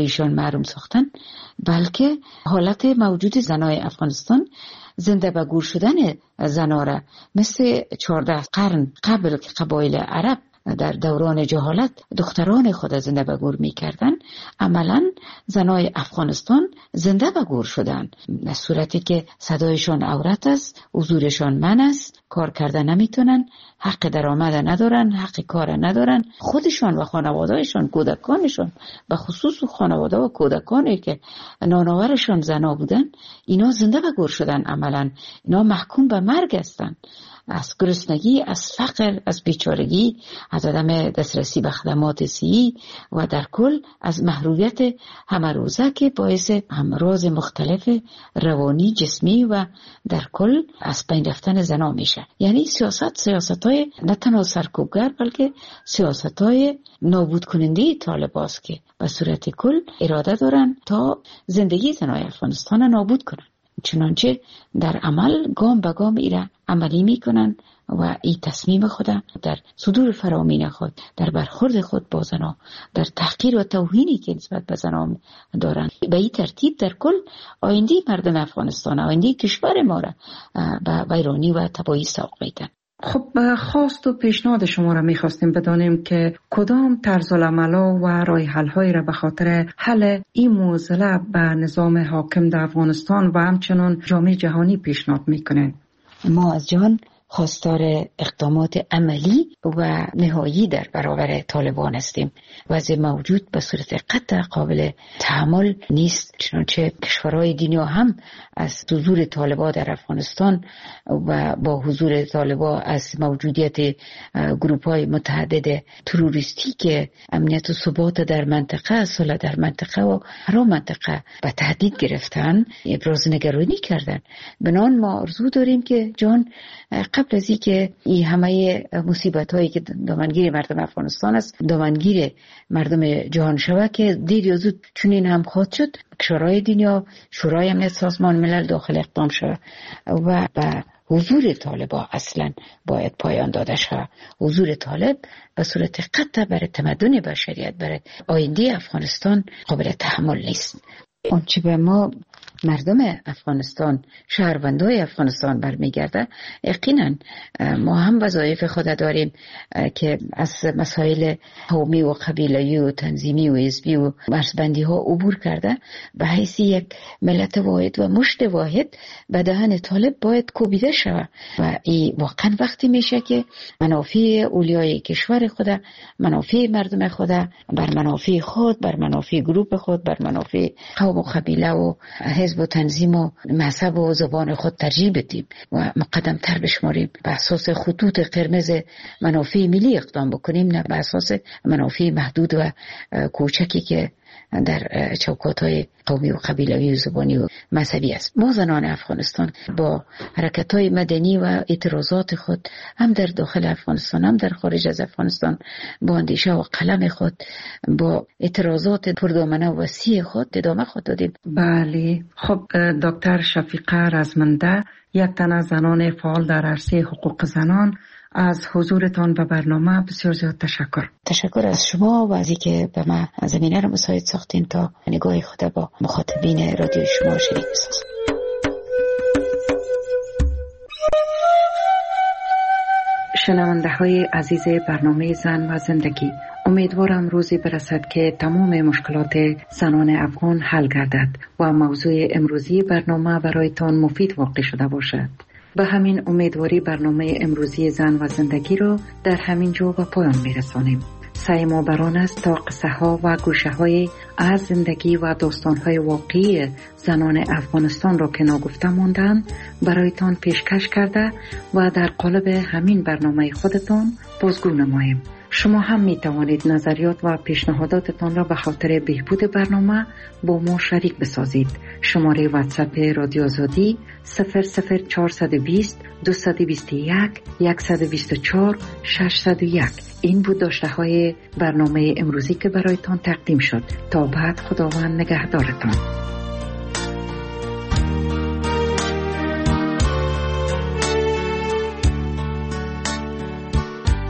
صدایشان محروم ساختن، بلکه حالت موجود زنای افغانستان زنده به گور شدن زنا را مثل چهارده قرن قبل که قبایل عرب در دوران جهالت دختران خود زنده به گور می کردن، عملا زنای افغانستان زنده به گور شدن، در صورتی که صدایشان عورت است، حضورشان من است، کار کرده نمیتونن، حق درآمد ندارن، حق کار ندارن. خودشان و خانواده‌شان، کودکانشان، به خصوص خانواده و کودکانی که نانآورشان زنا بودن، اینا زنده به گور شدن. عملا اینا محکوم به مرگ هستند، از گرسنگی، از فقر، از بیچارگی، از عدم دسترسی به خدمات صحی و در کل از محرومیت همه روزه که باعث امراض مختلف روانی، جسمی و در کل از بین رفتن زنا میشه. یعنی سیاست سیاست‌های نه تنها سرکوبگر بلکه سیاست‌های نابود کننده طالباست که به صورت کل اراده دارن تا زندگی زنای افغانستان نابود کنن. چنانچه در عمل گام به گام ایره عملی میکنن و این تصمیم خود در صدور فرامین خود، در برخورد خود با زنا، در تحقیر و توهینی که نسبت به زنا دارن، به این ترتیب در کل آینده مردم افغانستان، آینده کشور ما را به ویرانی و تباهی سوق میدن. خب خواست و پیشنهاد شما را میخواستیم بدانیم که کدام طرز العمل و راه حل های را به خاطر حل این معضله به نظام حاکم در افغانستان و همچنان جامعه جهانی پیشنهاد میکنین. ما از جهان خواستار اقدامات عملی و نهایی در برابر طالبان هستیم. وضع موجود به صورت قطع قابل تحمل نیست، چنانچه کشورهای دنیا هم از حضور طالبان در افغانستان و با حضور طالبان از موجودیت گروپ‌های متعدد تروریستی که امنیت و ثبات در منطقه، صلح در منطقه و هر منطقه به تهدید گرفتن، ابراز نگرانی کردن. بنان ما آرزو داریم که جان قبل از اینکه این همه مصیبت هایی که دامنگیر مردم افغانستان است دامنگیر مردم جهان شود، که دیر یا زود چنین هم خواهد شد، کشورهای دنیا، شورای امنیت سازمان ملل داخل اقدام شود و به حضور طالبان اصلا باید پایان داده شود. حضور طالب به صورت قطع برای تمدن بشریت، برای آینده افغانستان قابل تحمل نیست. آنچه به ما مردم افغانستان، شهروندای افغانستان برمیگرده، یقینا ما هم وظایف خود داریم که از مسائل قومی و قبیله‌ای و تنظیمی و حزبی و مرزبندی ها عبور کرده به حیث یک ملت واحد و مشت واحد به دهن طالب باید کوبیده شود و این واقعا وقتی میشه که منافع اولیای کشور خود، منافع مردم خود بر منافع خود، بر منافع گروه خود، بر منافع قوم و قبیله و حزب و تنظیم و مذهب و زبان خود ترجیح بدیم و مقدم تر بشماریم، به اساس خطوط قرمز منافع ملی اقدام بکنیم، نه به اساس منافع محدود و کوچکی که در چوکات‌های قومی و قبیله‌ای و زبانی و مذهبی است. ما زنان افغانستان با حرکت‌های مدنی و اعتراضات خود هم در داخل افغانستان هم در خارج از افغانستان با اندیشه و قلم خود، با اعتراضات پردامنه و وسیع خود ادامه خود دادیم. بله. خب دکتر شفیقه رزمنده، یک تن از زنان فعال در عرصه حقوق زنان، از حضورتان به برنامه بسیار زیاد تشکر. تشکر از شما و از اینکه به ما زمینه را مساعد ساختین تا نگاه خود با مخاطبین رادیو شما شریک بسازم. شنونده های عزیز برنامه زن و زندگی، امیدوارم روزی برسد که تمام مشکلات زنان افغان حل گردد و موضوع امروزی برنامه برایتان مفید واقع شده باشد. به همین امیدواری برنامه امروزی زن و زندگی رو در همین جا به پایان میرسانیم. سعی ما بران است تا قصه ها و گوشه های از زندگی و داستان های واقعی زنان افغانستان را که ناگفته ماندن برایتان پیشکش کرده و در قالب همین برنامه خودتان بازگو نماییم. شما هم می توانید نظریات و پیشنهاداتتان را به خاطر بهبود برنامه با ما شریک بسازید. شماره واتساپ رادیو آزادی صفر صفر چهارصد و بیست دویست و بیست و یک صد و بیست و چهار ششصد و یک. این بود داشته های برنامه امروزی که برایتان تقدیم شد. تا بعد، خداوند نگهدارتان.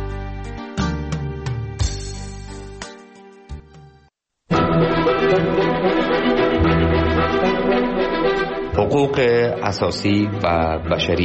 Thank you. اساسی و بشری.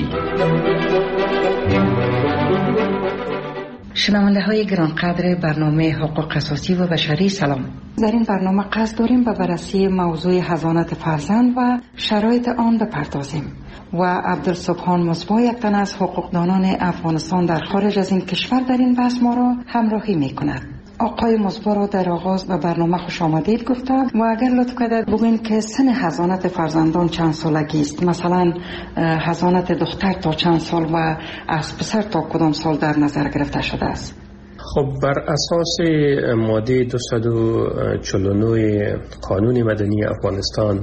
شنونده های گرانقدر برنامه حقوق اساسی و بشری سلام. در این برنامه قصد داریم به بررسی موضوع حضانت فرزند و شرایط آن بپردازیم و عبدالسبحان مصباح یک تن از حقوقدانان افغانستان در خارج از این کشور در این بحث ما را همراهی می کند. آقای مصباح را در آغاز به برنامه خوش آمدید گفتم و اگر لطف کنید بگوین که سن حضانت فرزندان چند سالگی است، مثلا حضانت دختر تا چند سال و از پسر تا کدام سال در نظر گرفته شده است؟ خب بر اساس ماده دویست و چهل و نه قانون مدنی افغانستان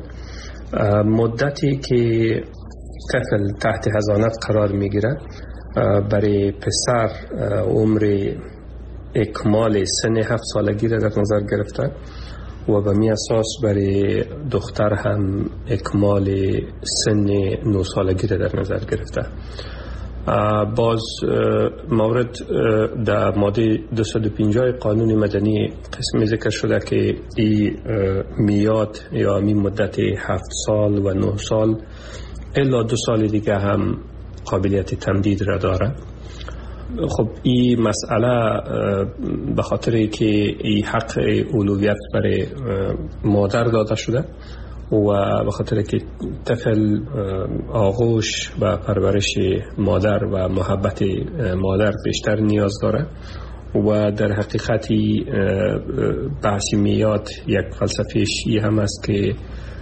مدتی که طفل تحت حضانت قرار میگیره برای پسر عمر اکمال سن هفت سالگی را در نظر گرفته و به می اساس برای دختر هم اکمال سن نه سالگی را در نظر گرفته. باز مورد در ماده دویست و پنجاه قانون مدنی قسمی ذکر شده که این میاد یا می مدت هفت سال و نه سال الا دو سال دیگه هم قابلیت تمدید را داره. خب این مسئله به خاطر که این حق اولویت برای مادر داده شده و به خاطر که طفل آغوش و پرورش مادر و محبت مادر بیشتر نیاز داره و در حقیقتی بحث میاد یک فلسفه‌اش این هم است که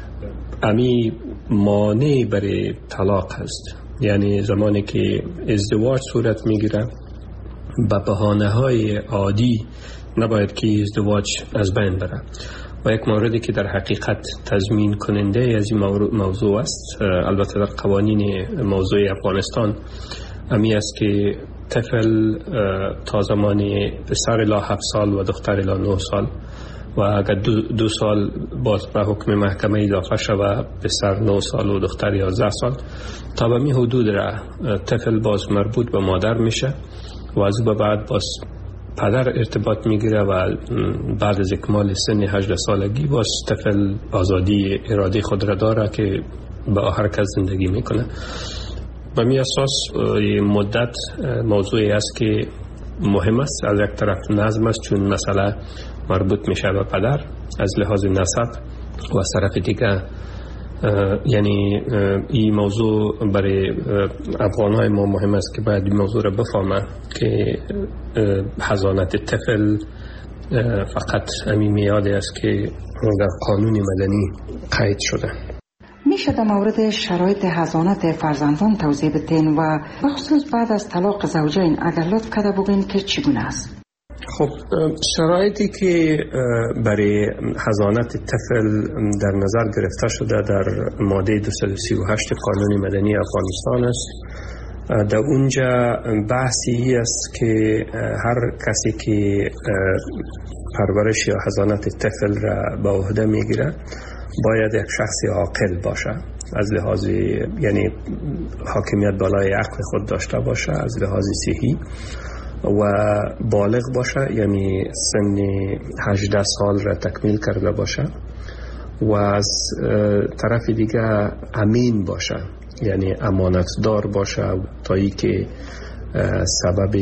امی مانع برای طلاق هست. یعنی زمانی که ازدواج صورت میگیره به بهانه های عادی نباید که ازدواج از بین بره و یک موردی که در حقیقت تضمین کننده از این موضوع است، البته در قوانین موضوع افغانستان امی است که طفل تا زمانی پسر الی هفت سال و دختر الی نه سال و اگر دو, دو سال باز به حکم محکمه اضافه شود پسر نه سال و دختر یازده سال تا به می حدود را طفل باز مربوط به مادر میشه و از به بعد باز پدر ارتباط میگیره و بعد از اکمال سن هجده سالگی باز طفل آزادی اراده خود را داره که به هر کس زندگی میکنه. به می اساس مدت موضوعی است که مهم است. از یک طرف نظم است چون مسئله مربوط میشه به پدر از لحاظ نسب و از طرف دیگه یعنی این موضوع برای افغانهای ما مهم است که باید این موضوع را بفهمه که حضانت طفل فقط همین میاده است که در قانون مدنی قید شده. میشه در مورد شرایط حضانت فرزندان توضیح بدین و بخصوص بعد از طلاق زوجین اگر لطف کرده بگین که چگونه است؟ خب شرایطی که برای حضانت طفل در نظر گرفته شده در ماده دویست و سی و هشت قانون مدنی افغانستان است. در اونجا بحثی است که هر کسی که پرورش یا حضانت طفل را به عهده میگیره باید یک شخص عاقل باشه، از لحاظ یعنی حاکمیت بالای عقل خود داشته باشه، از لحاظ صحی و بالغ باشه، یعنی سن هجده سال را تکمیل کرده باشه و از طرف دیگه امین باشه، یعنی امانتدار باشه تا ای که سبب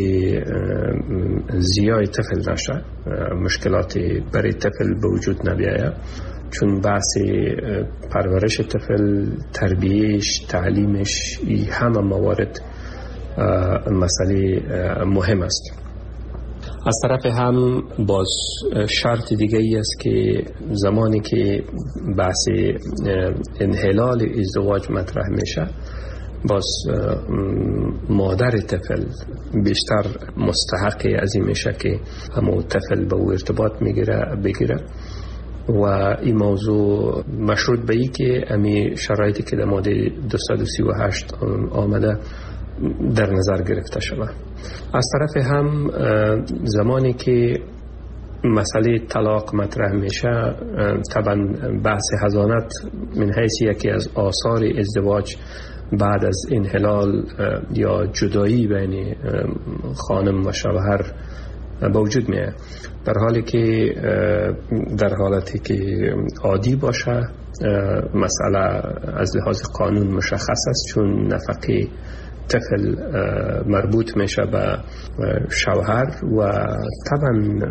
زیای طفل نشه، مشکلات برای طفل به وجود نبیاید، چون بحث پرورش طفل، تربیهش، تعلیمش، این همه موارد مسئله مهم است. از طرف هم باز شرط دیگه ای است که زمانی که بحث انحلال ازدواج مطرح میشه باز مادر طفل بیشتر مستحق از این میشه که همون طفل به او ارتباط میگیره بگیره و این موضوع مشروط به ای که امی شرایطی که در ماده دویست و سی و هشت آمده در نظر گرفته شود. از طرف هم زمانی که مسئله طلاق مطرح میشه طبعا بحث حضانت من حیث یکی از آثار ازدواج بعد از انحلال یا جدایی بین خانم و شوهر به وجود میاد، در حالی که در حالتی که عادی باشه مسئله از لحاظ قانون مشخص است، چون نفقه طفل مربوط میشه به شوهر و طبعا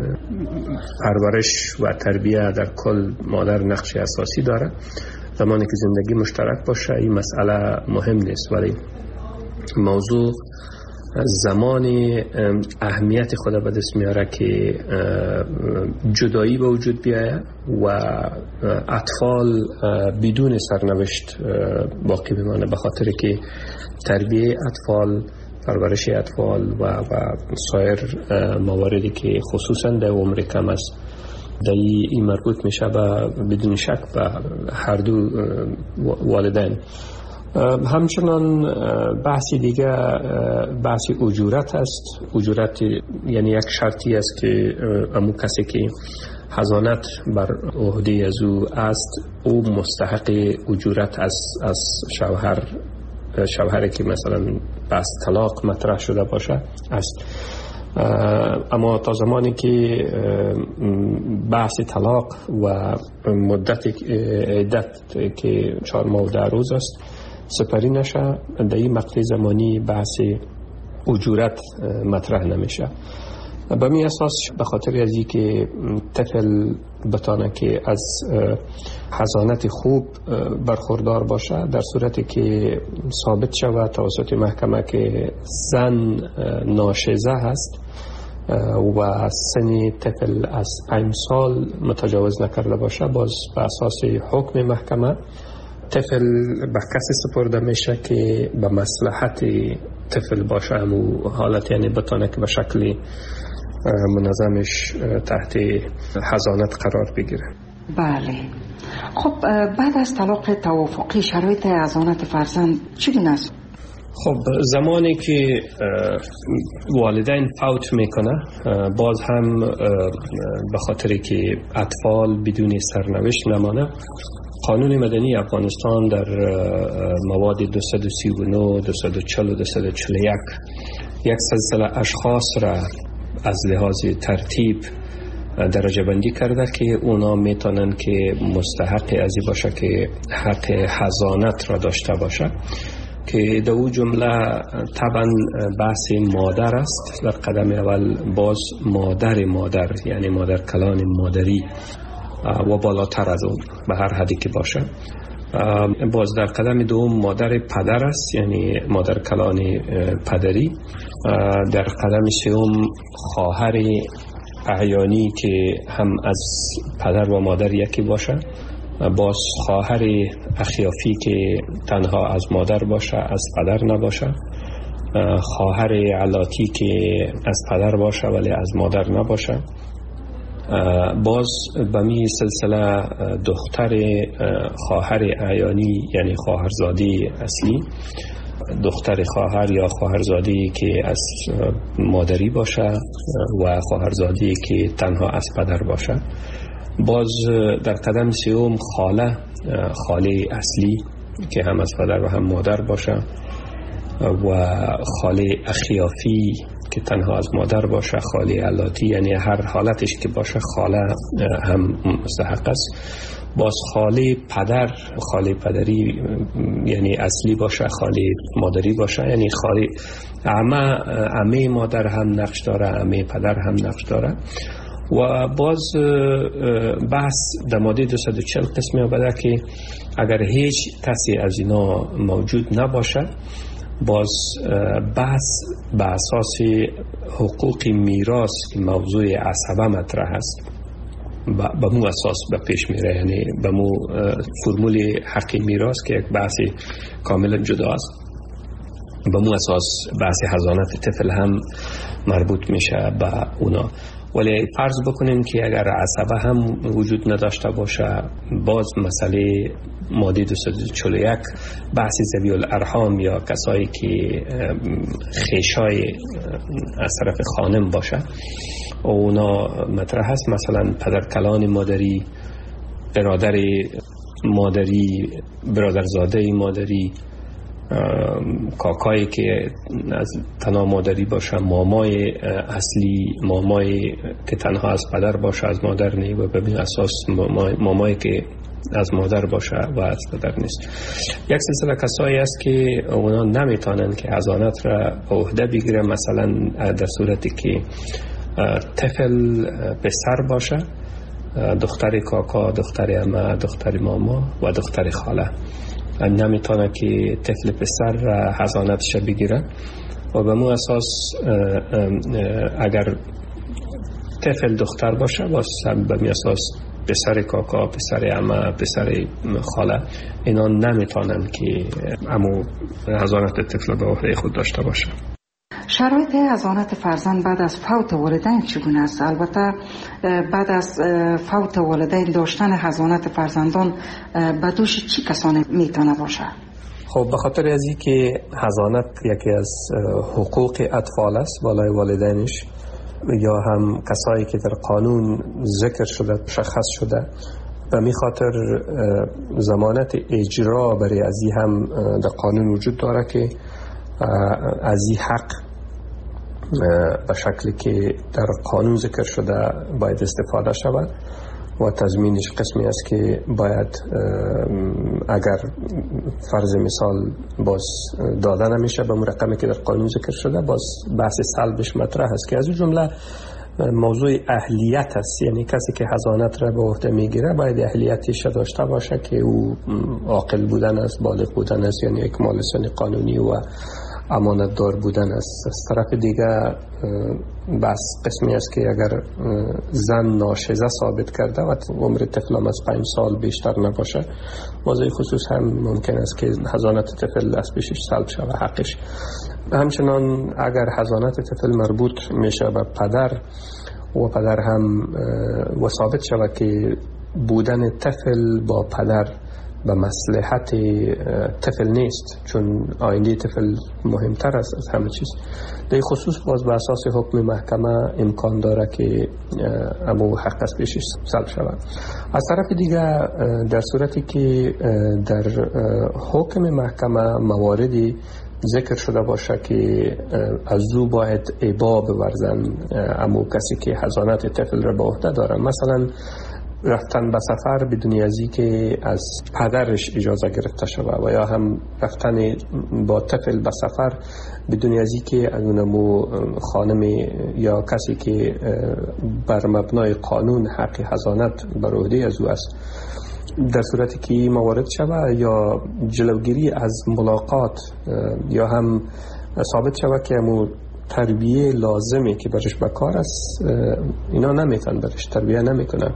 پرورش و تربیه در کل مادر نقش اساسی داره. زمانی که زندگی مشترک باشه این مسئله مهم نیست، ولی موضوع زمانی اهمیت خود به دست میاره که جدایی به وجود بیاید و اطفال بدون سرنوشت باقی بمانه، به خاطر که تربیه اطفال، پرورش اطفال و, و سایر مواردی که خصوصا در عمر کم است در این مربوط میشه به بدون شک به هر دو والدین. همچنان بحثی دیگه بحث اجورت است. اجورت یعنی یک شرطی است که امو کسی که حضانت بر عهده از او است او مستحق اجورت از از شوهر شوهری که مثلا بحث طلاق مطرح شده باشه است. اما تا زمانی که بحث طلاق و مدت عدت که چهار ماه و ده روز است سپری نشه، در این مقطع زمانی بحث اجورت مطرح نمیشه. به می اساس به خاطر از این که طفل بتانه که از حضانت خوب برخوردار باشه، در صورتی که ثابت شود توسط محکمه که زن ناشزه هست و سن طفل از پنج سال متجاوز نکرده باشه، باز به اساس حکم محکمه طفل به کسی سپرده میشه که به مصلحت طفل باشه، همون حالت یعنی بتانه که به شکل منظمش تحت حضانت قرار بگیره. بله. خب بعد از طلاق توافقی شرایط حضانت فرزند چگونه است؟ خب زمانی که والدین فوت میکنه، باز هم به خاطر که اطفال بدون سرنوشت نمانه، قانون مدنی افغانستان در مواد دویست و سی و نه، دویست و چهل و دویست و چهل و یک یک سلسله اشخاص را از لحاظ ترتیب درجه بندی کرده که اونا میتونن که مستحق ازی باشه که حق حضانت را داشته باشه، که در اون جمله طبعا بحث مادر است. در قدم اول باز مادر مادر یعنی مادر کلان مادری و بالاتر از اون به هر حدی که باشه. باز در قدم دوم مادر پدر است یعنی مادر کلان پدری. در قدم سوم خواهر اعیانی که هم از پدر و مادر یکی باشه. باز خواهر اخیافی که تنها از مادر باشه از پدر نباشه. خواهر علاتی که از پدر باشه ولی از مادر نباشه. باز به می سلسله دختر خواهر اعیانی یعنی خواهرزادی اصلی، دختر خواهر یا خواهرزادی که از مادری باشه و خواهرزادی که تنها از پدر باشه. باز در قدم سوم خاله، خاله اصلی که هم از پدر و هم مادر باشه و خاله اخیافی که تنها از مادر باشه، خاله علاتی یعنی هر حالتش که باشه خاله هم مستحق است. باز خاله پدر، خاله پدری یعنی اصلی باشه، خاله مادری باشه یعنی خاله عمه، عمه مادر هم نقش داره، عمه پدر هم نقش داره. و باز بحث در ماده دویست و چهل قسمی آمده که اگر هیچ کسی از اینا موجود نباشه، باز بحث به اساس حقوق میراث که موضوع عصبه مطرح است به مو اساس به پیش میره، یعنی به مو فرمول حق میراث که یک بحث کاملا جدا است، به مو اساس بحث حضانت طفل هم مربوط میشه به اونا. ولی فرض بکنیم که اگر عصبه هم وجود نداشته باشه، باز مسئله ماده دویست و چهل و یک بحث ذوی الارحام یا کسایی که خیشای از طرف خانم باشه اونا مطرح هست، مثلا پدر کلان مادری، برادر مادری، برادرزاده مادری، کاکایی که از تنها مادری باشه، مامای اصلی، مامای که تنها از پدر باشه از مادر نه و به این اساس مامای, مامای که از مادر باشه و از پدر نیست. یک سلسله کسایی است که اونا نمیتونن که حضانت را به عهده بگیره، مثلا در صورتی که طفل پسر باشه، دختر کاکا، دختر عمه، دختر ماما و دختر خاله نمیتونه که طفل پسر را حضانتش بگیره و به مو اساس اگر طفل دختر باشه باز به می اساس پسر کاکا، پسر عمه، پسر خاله اینا نمیتونن که امو حضانت طفل به عهده خود داشته باشه. شرایط حضانت فرزند بعد از فوت والدین چگونه است؟ البته بعد از فوت والدین داشتن حضانت فرزندان به دوش چی کسانی میتونه باشه؟ خب به خاطر از این که حضانت یکی از حقوق اطفال است بالای والدینش، یا هم کسایی که در قانون ذکر شده شخص شده، به می خاطر ضمانت اجرا برای از این هم در قانون وجود داره که از این حق به شکلی که در قانون ذکر شده باید استفاده شود و تضمینش قسمی است که باید اگر فرض مثال باز داده نمیشه به رقمی که در قانون ذکر شده، باز بحث سلبش مطرح است که از جمله موضوع اهلیت است. یعنی کسی که حضانت را به عهده میگیره باید اهلیتش داشته باشه که او عاقل بودن است، بالغ بودن است، یعنی یک مالسان قانونی و امانت دار بودن است. از طرف دیگه بس قسمی است که اگر زن ناشزه ثابت کرده و عمر طفل از پنج سال بیشتر نباشه، موضوع خصوص هم ممکن است که حضانت طفل از پیشش سلب شود حقش. همچنان اگر حضانت طفل مربوط میشه به پدر و پدر هم و ثابت شود که بودن طفل با پدر به مصلحت طفل نیست، چون آینده طفل مهمتر است از همه چیز، در خصوص باز به اساس حکم محکمه امکان داره که امو حق از پیشش سلب شود. از طرف دیگه در صورتی که در حکم محکمه مواردی ذکر شده باشه که از او باید ابا بورزن امو کسی که حضانت طفل را به عهده داره، مثلا رفتن به سفر بدون ازی که از پدرش اجازه گرفته شود و یا هم رفتن با طفل به سفر بدون ازی که از اونمو خانم یا کسی که بر مبنای قانون حق حضانت بر عهده از او است، در صورتی که موارد شود یا جلوگیری از ملاقات یا هم ثابت شود که امو تربیه لازمه که برش بکار است، اینا نمیتن برش تربیه نمیکنن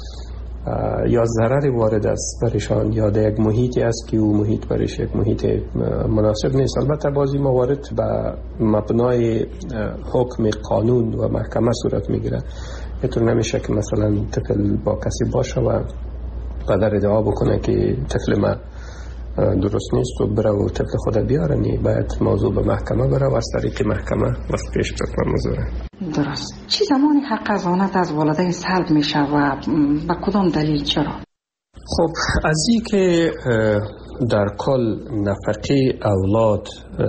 یا ضرر وارد است برشان یا در یک محیطی است که او محیط برش یک محیط مناسب نیست. البته بعضی موارد به مبنای حکم قانون و محکمه صورت میگیره. اینطور نمیشه که مثلا طفل با کسی باشه و پدر ادعا بکنه که طفل ما درست نیست و بره و طفل خود بیاره، نی باید موضوع به محکمه بره و از طریق محکمه وقت پیش بکنه موضوع. درست. چی زمانی حق حضانت از والدین سلب میشه و با کدام دلیل چرا؟ خب از این که در کل نفقه اولاد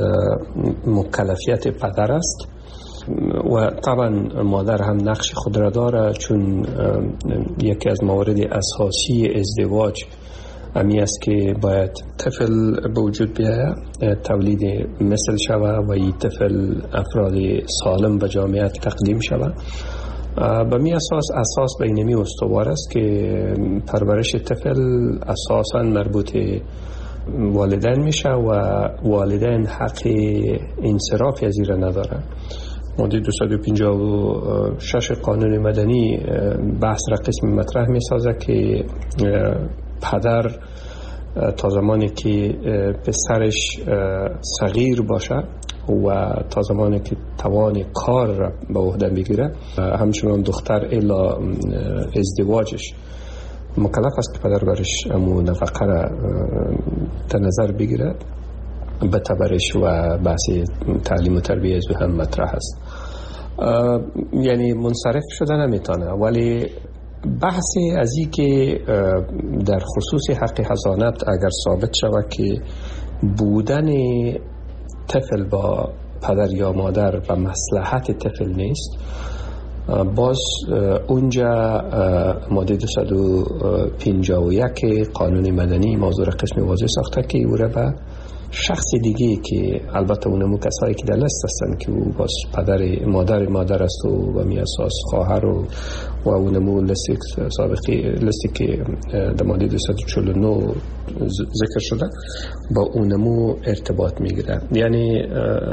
مکلفیت پدر است و طبعا مادر هم نقش خود را داره، چون یکی از موارد اساسی ازدواج امی است که باید طفل به وجود بیاید، تولید مثل شود و این طفل افراد سالم به جامعه تقدیم شود. به می اساس اساس بینمی استوار است که پرورش طفل اساساً مربوط والدین میشه و والدین حق انصراف از این را نداره. ماده دویست و پنجاه و شش قانون مدنی بحث را قسم مطرح می سازه که پدر تا زمانی که پسرش صغیر باشه و تا زمانی که توان کار را به عهده بگیره، همچنان دختر الا ازدواجش مکلف است که پدر برش امو نفقه را در نظر بگیره. به تبرش و بحث تعلیم و تربیه از هم مطرح است. یعنی منصرف شده نمیتونه، ولی بحثی از این که در خصوص حق حضانت اگر ثابت شود که بودن طفل با پدر یا مادر به مصلحت طفل نیست، باز اونجا ماده دویست و پنجاه و یک قانون مدنی موضوع قسم واضح ساخته که او را به شخص دیگه که البته اونمو کسایی که در لست هستن که او باز پدر مادر مادر است و به می اساس خواهر و و اونمو لستی سابقی لستی که در ماده دویست و چهل و نه ذکر شده با اونمو ارتباط میگیره. یعنی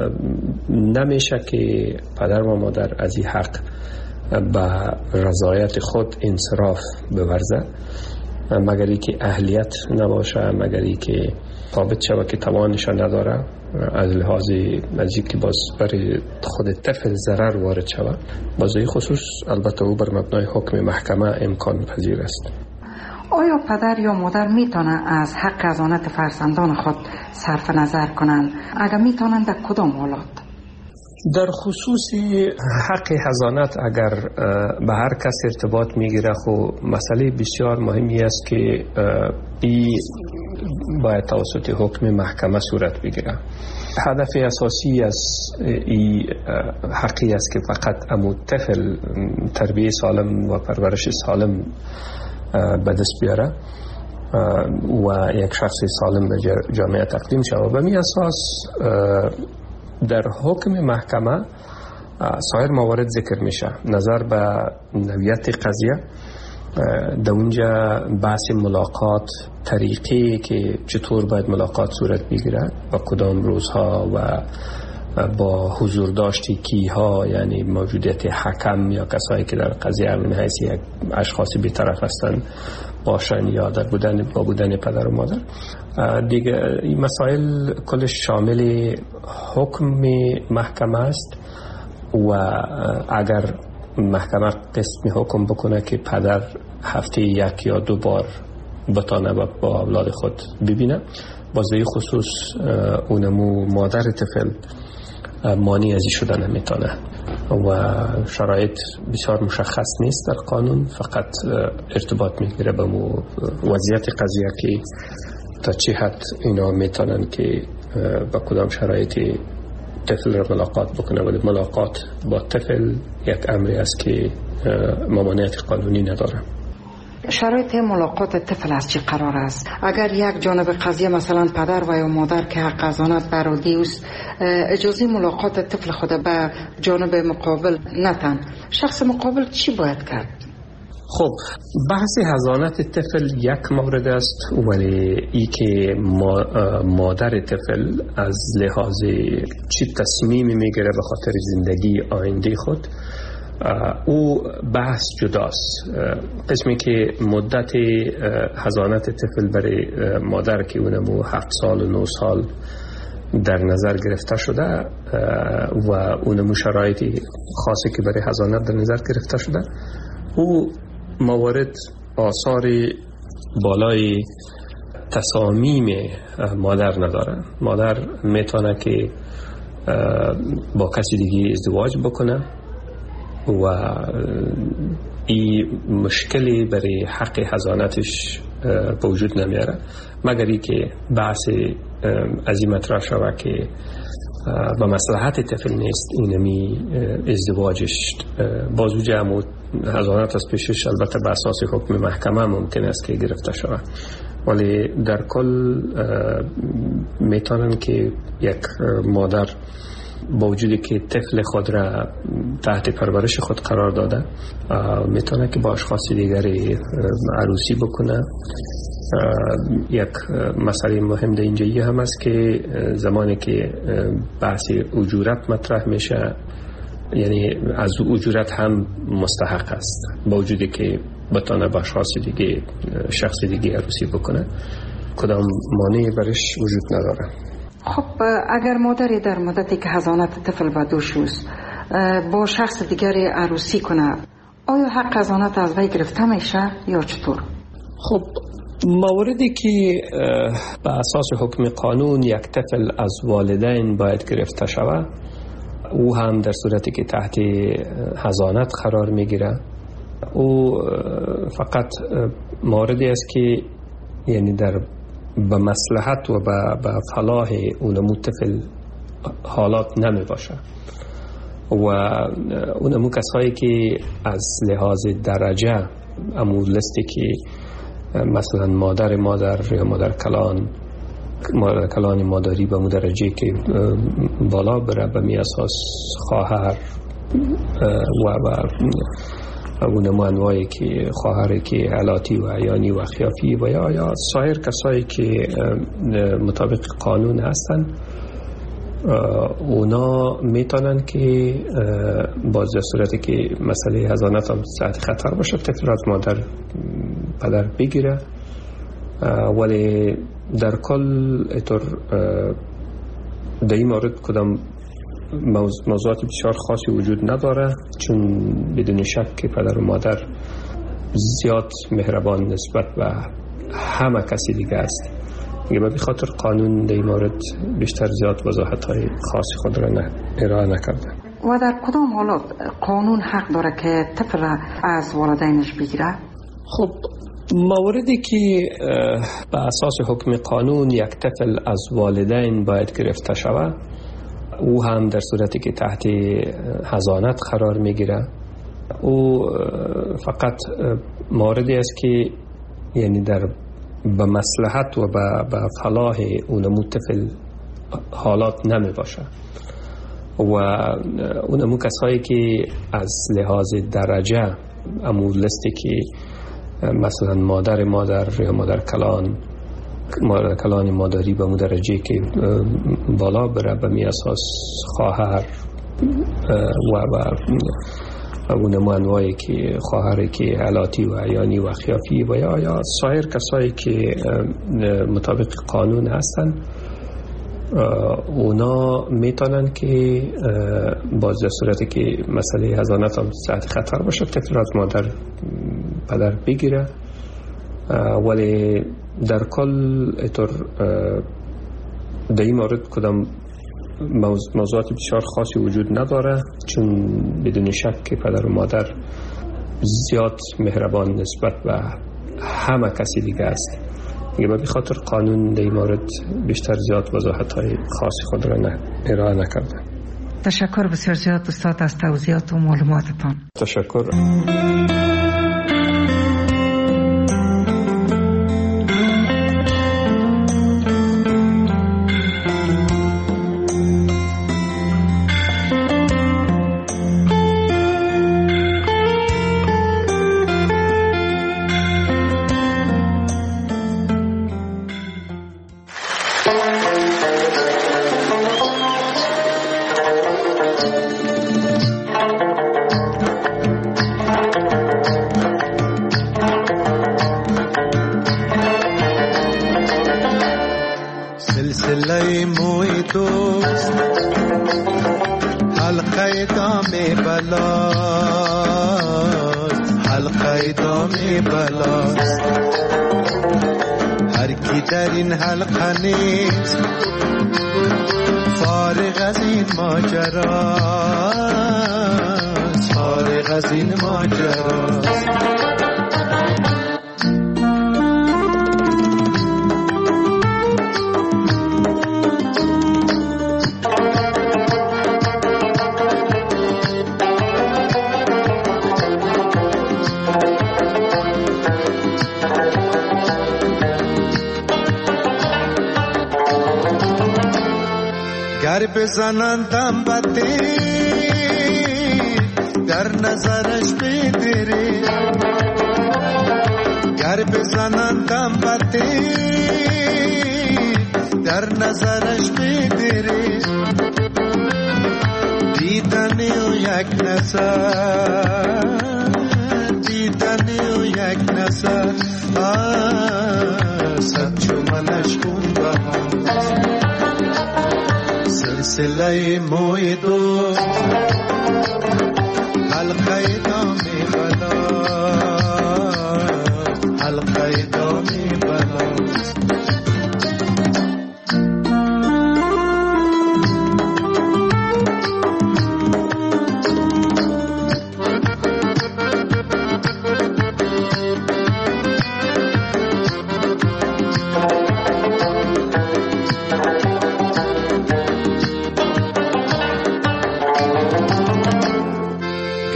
نمیشه که پدر و مادر از این حق به رضایت خود انصراف بورزه مگر ای که اهلیت نباشه، مگر ای که ثابت شود که توانش نداره، از لحاظ از که باز برای خود طفل ضرر وارد شود. باز این خصوص البته او بر مبنای حکم محکمه امکان پذیر است. آیا پدر یا مادر میتونه از حق حضانت فرزندان خود صرف نظر کنند؟ اگر میتونند در کدام حالات؟ در خصوص حق حضانت اگر به هر کس ارتباط میگیره خب مسئله بسیار مهمی است که این باید توسط حکم محکمه صورت بگیره. هدف اساسی از این حقی است که فقط امو طفل تربیت سالم و پرورش سالم به دست بیاره و یک شخص سالم به جامعه تقدیم شود. به می اساس در حکم محکمه سایر موارد ذکر میشه. نظر به نوعیت قضیه، در اونجا بحث ملاقات، طریقی که چطور باید ملاقات صورت بگیرد و کدام روزها و با حضور داشتی کیها، یعنی موجودیت حکم یا کسایی که در قضیه من حیث یک اشخاصی بی‌طرف هستند باشن یا در بودن با بودن پدر و مادر. دیگه این مسائل کلش شامل حکم محکمه است و اگر محکمه قسم حکم بکنه که پدر هفته یک یا دو بار بتانه با اولاد خود ببینه، بازوی خصوص اونمو مادر طفل مانی ازی شدن نمیتونه و شرایط بسیار مشخص نیست در قانون، فقط ارتباط میگیره به مو وضعیت قضیه که تا چه حد اینا میتونن که با کدام شرایطی طفل را ملاقات بکنه. ولی ملاقات با طفل یک امری است که ممانعت قانونی نداره. شرایط ملاقات طفل از چه قرار است؟ اگر یک جانب قضیه مثلا پدر و یا مادر که حق حضانت برادی است اجازه ملاقات طفل خود به جانب مقابل نتن، شخص مقابل چی باید کرد؟ خب بحث حضانت طفل یک مورد است، ولی ای که مادر طفل از لحاظ چی تصمیمی میگیره به خاطر زندگی آینده خود، او بحث جداست. قسمی که مدت حضانت طفل برای مادر که اونمو هفت سال و نه سال در نظر گرفته شده و اونمو شرایطی خاصی که برای حضانت در نظر گرفته شده، او موارد آثار بالای تصامیم مادر نداره. مادر میتونه که با کسی دیگه ازدواج بکنه و این مشکلی برای حق حضانتش به وجود نمیاره، مگر ای که بحث از این مطرح شود که با مصلحت طفل نیست اینمی ازدواجش باز وجه همون حضانت از پیشش البته به اساس حکم محکمه ممکن است که گرفته شود. ولی در کل میتونن که یک مادر با وجودی که طفل خود را تحت پرورش خود قرار داده میتونه که با اشخاص دیگری عروسی بکنه. یک مسئله مهم در اینجایی هم است که زمانی که بحث اجورت مطرح میشه، یعنی از اجورت هم مستحق است با وجودی که بتانه با اشخاص دیگه شخص دیگه عروسی بکنه، کدام مانعی برش وجود نداره. خب اگر مادری در مدتی که حضانت طفل به دوش است با شخص دیگری عروسی کنه، آیا حق حضانت از وی گرفته میشه یا چطور؟ خب موردی که به اساس حکم قانون یک طفل از والدین باید گرفته شود، او هم در صورتی که تحت حضانت قرار میگیره، او فقط موردی است که یعنی در به مصلحت و به فلاح اونمو طفل حالات نمی باشه. و اونمو کسایی که از لحاظ درجه امور لستی که مثلا مادر مادر یا مادر کلان مادر کلان مادری به درجه که بالا بره به می اساس خواهر و و اونمو انواعی که خواهری که علاتی و عیانی و خیافی و یا یا سایر کسایی که مطابق قانون هستن، اونا میتونن که باز در صورتی که مسئله حضانت هم تحت خطر باشه طفل از مادر پدر بگیره، ولی در کل اطور در این مورد کدام موضوعات بسیار خاصی وجود نداره، چون بدون شک که پدر و مادر زیاد مهربان نسبت به همه کسی دیگه است. دیگه به خاطر قانون در این مورد بیشتر زیاد وضاحت های خاصی خود را ارائه نکرده. و در کدام حالات قانون حق داره که طفل از والدینش بگیره؟ خب موردی که به اساس حکم قانون یک طفل از والدین باید گرفته شود، او هم در صورتی که تحت حضانت قرار میگیره، او فقط موردی است که یعنی در به مصلحت و به فلاح اونمو طفل حالات نمی باشه و اونمو کسایی که از لحاظ درجه امور لستی که مثلا مادر مادر یا مادر کلان مادر کلان مادری به درجه که بالا بره به می اساس خواهر و و اونمو انواعی که خواهری که علاتی و عیانی و خیافی و یا یا سایر کسایی که مطابق قانون هستن، اونا میتونن که باز در صورتی که مسئله حضانت هم تحت خطر باشه طفل از مادر پدر بگیره، ولی در کل اطور در این مورد کدام موضوعات بسیار خاصی وجود نداره، چون بدون شک که پدر و مادر زیاد مهربان نسبت به همه کسی دیگه است. دیگه به خاطر قانون در این مورد بیشتر زیاد وضاحت های خاصی خود را ارائه نکرده. تشکر بسیار زیاد استاد از توضیحات و معلوماتتان. تشکر. سلسله موی دوست حلقه دام بلاست، حلقه دام بلاست. هر کی در این حلقه نیست فارغ از این ماجراست، فارغ از این ماجراست. گر بزنندم بده در نظرش بدره، گر بزنندم بده در نظرش بدره. دیدن او یک نظر، دیدن او یک نظر صد چو منش خون بهاست. سلسله موی دوست حلقه دام بلاست، حلقه دام بلاست.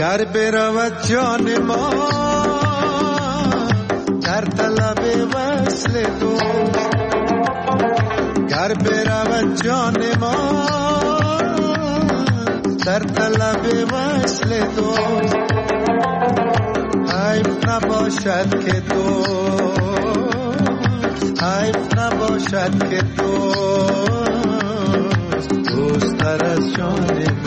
گر برود جان ما در طلب وصل دوست، گر برود جان ما در طلب وصل دوست، حیف نباشد که تو حیف نباشد که تو دوست تر از جان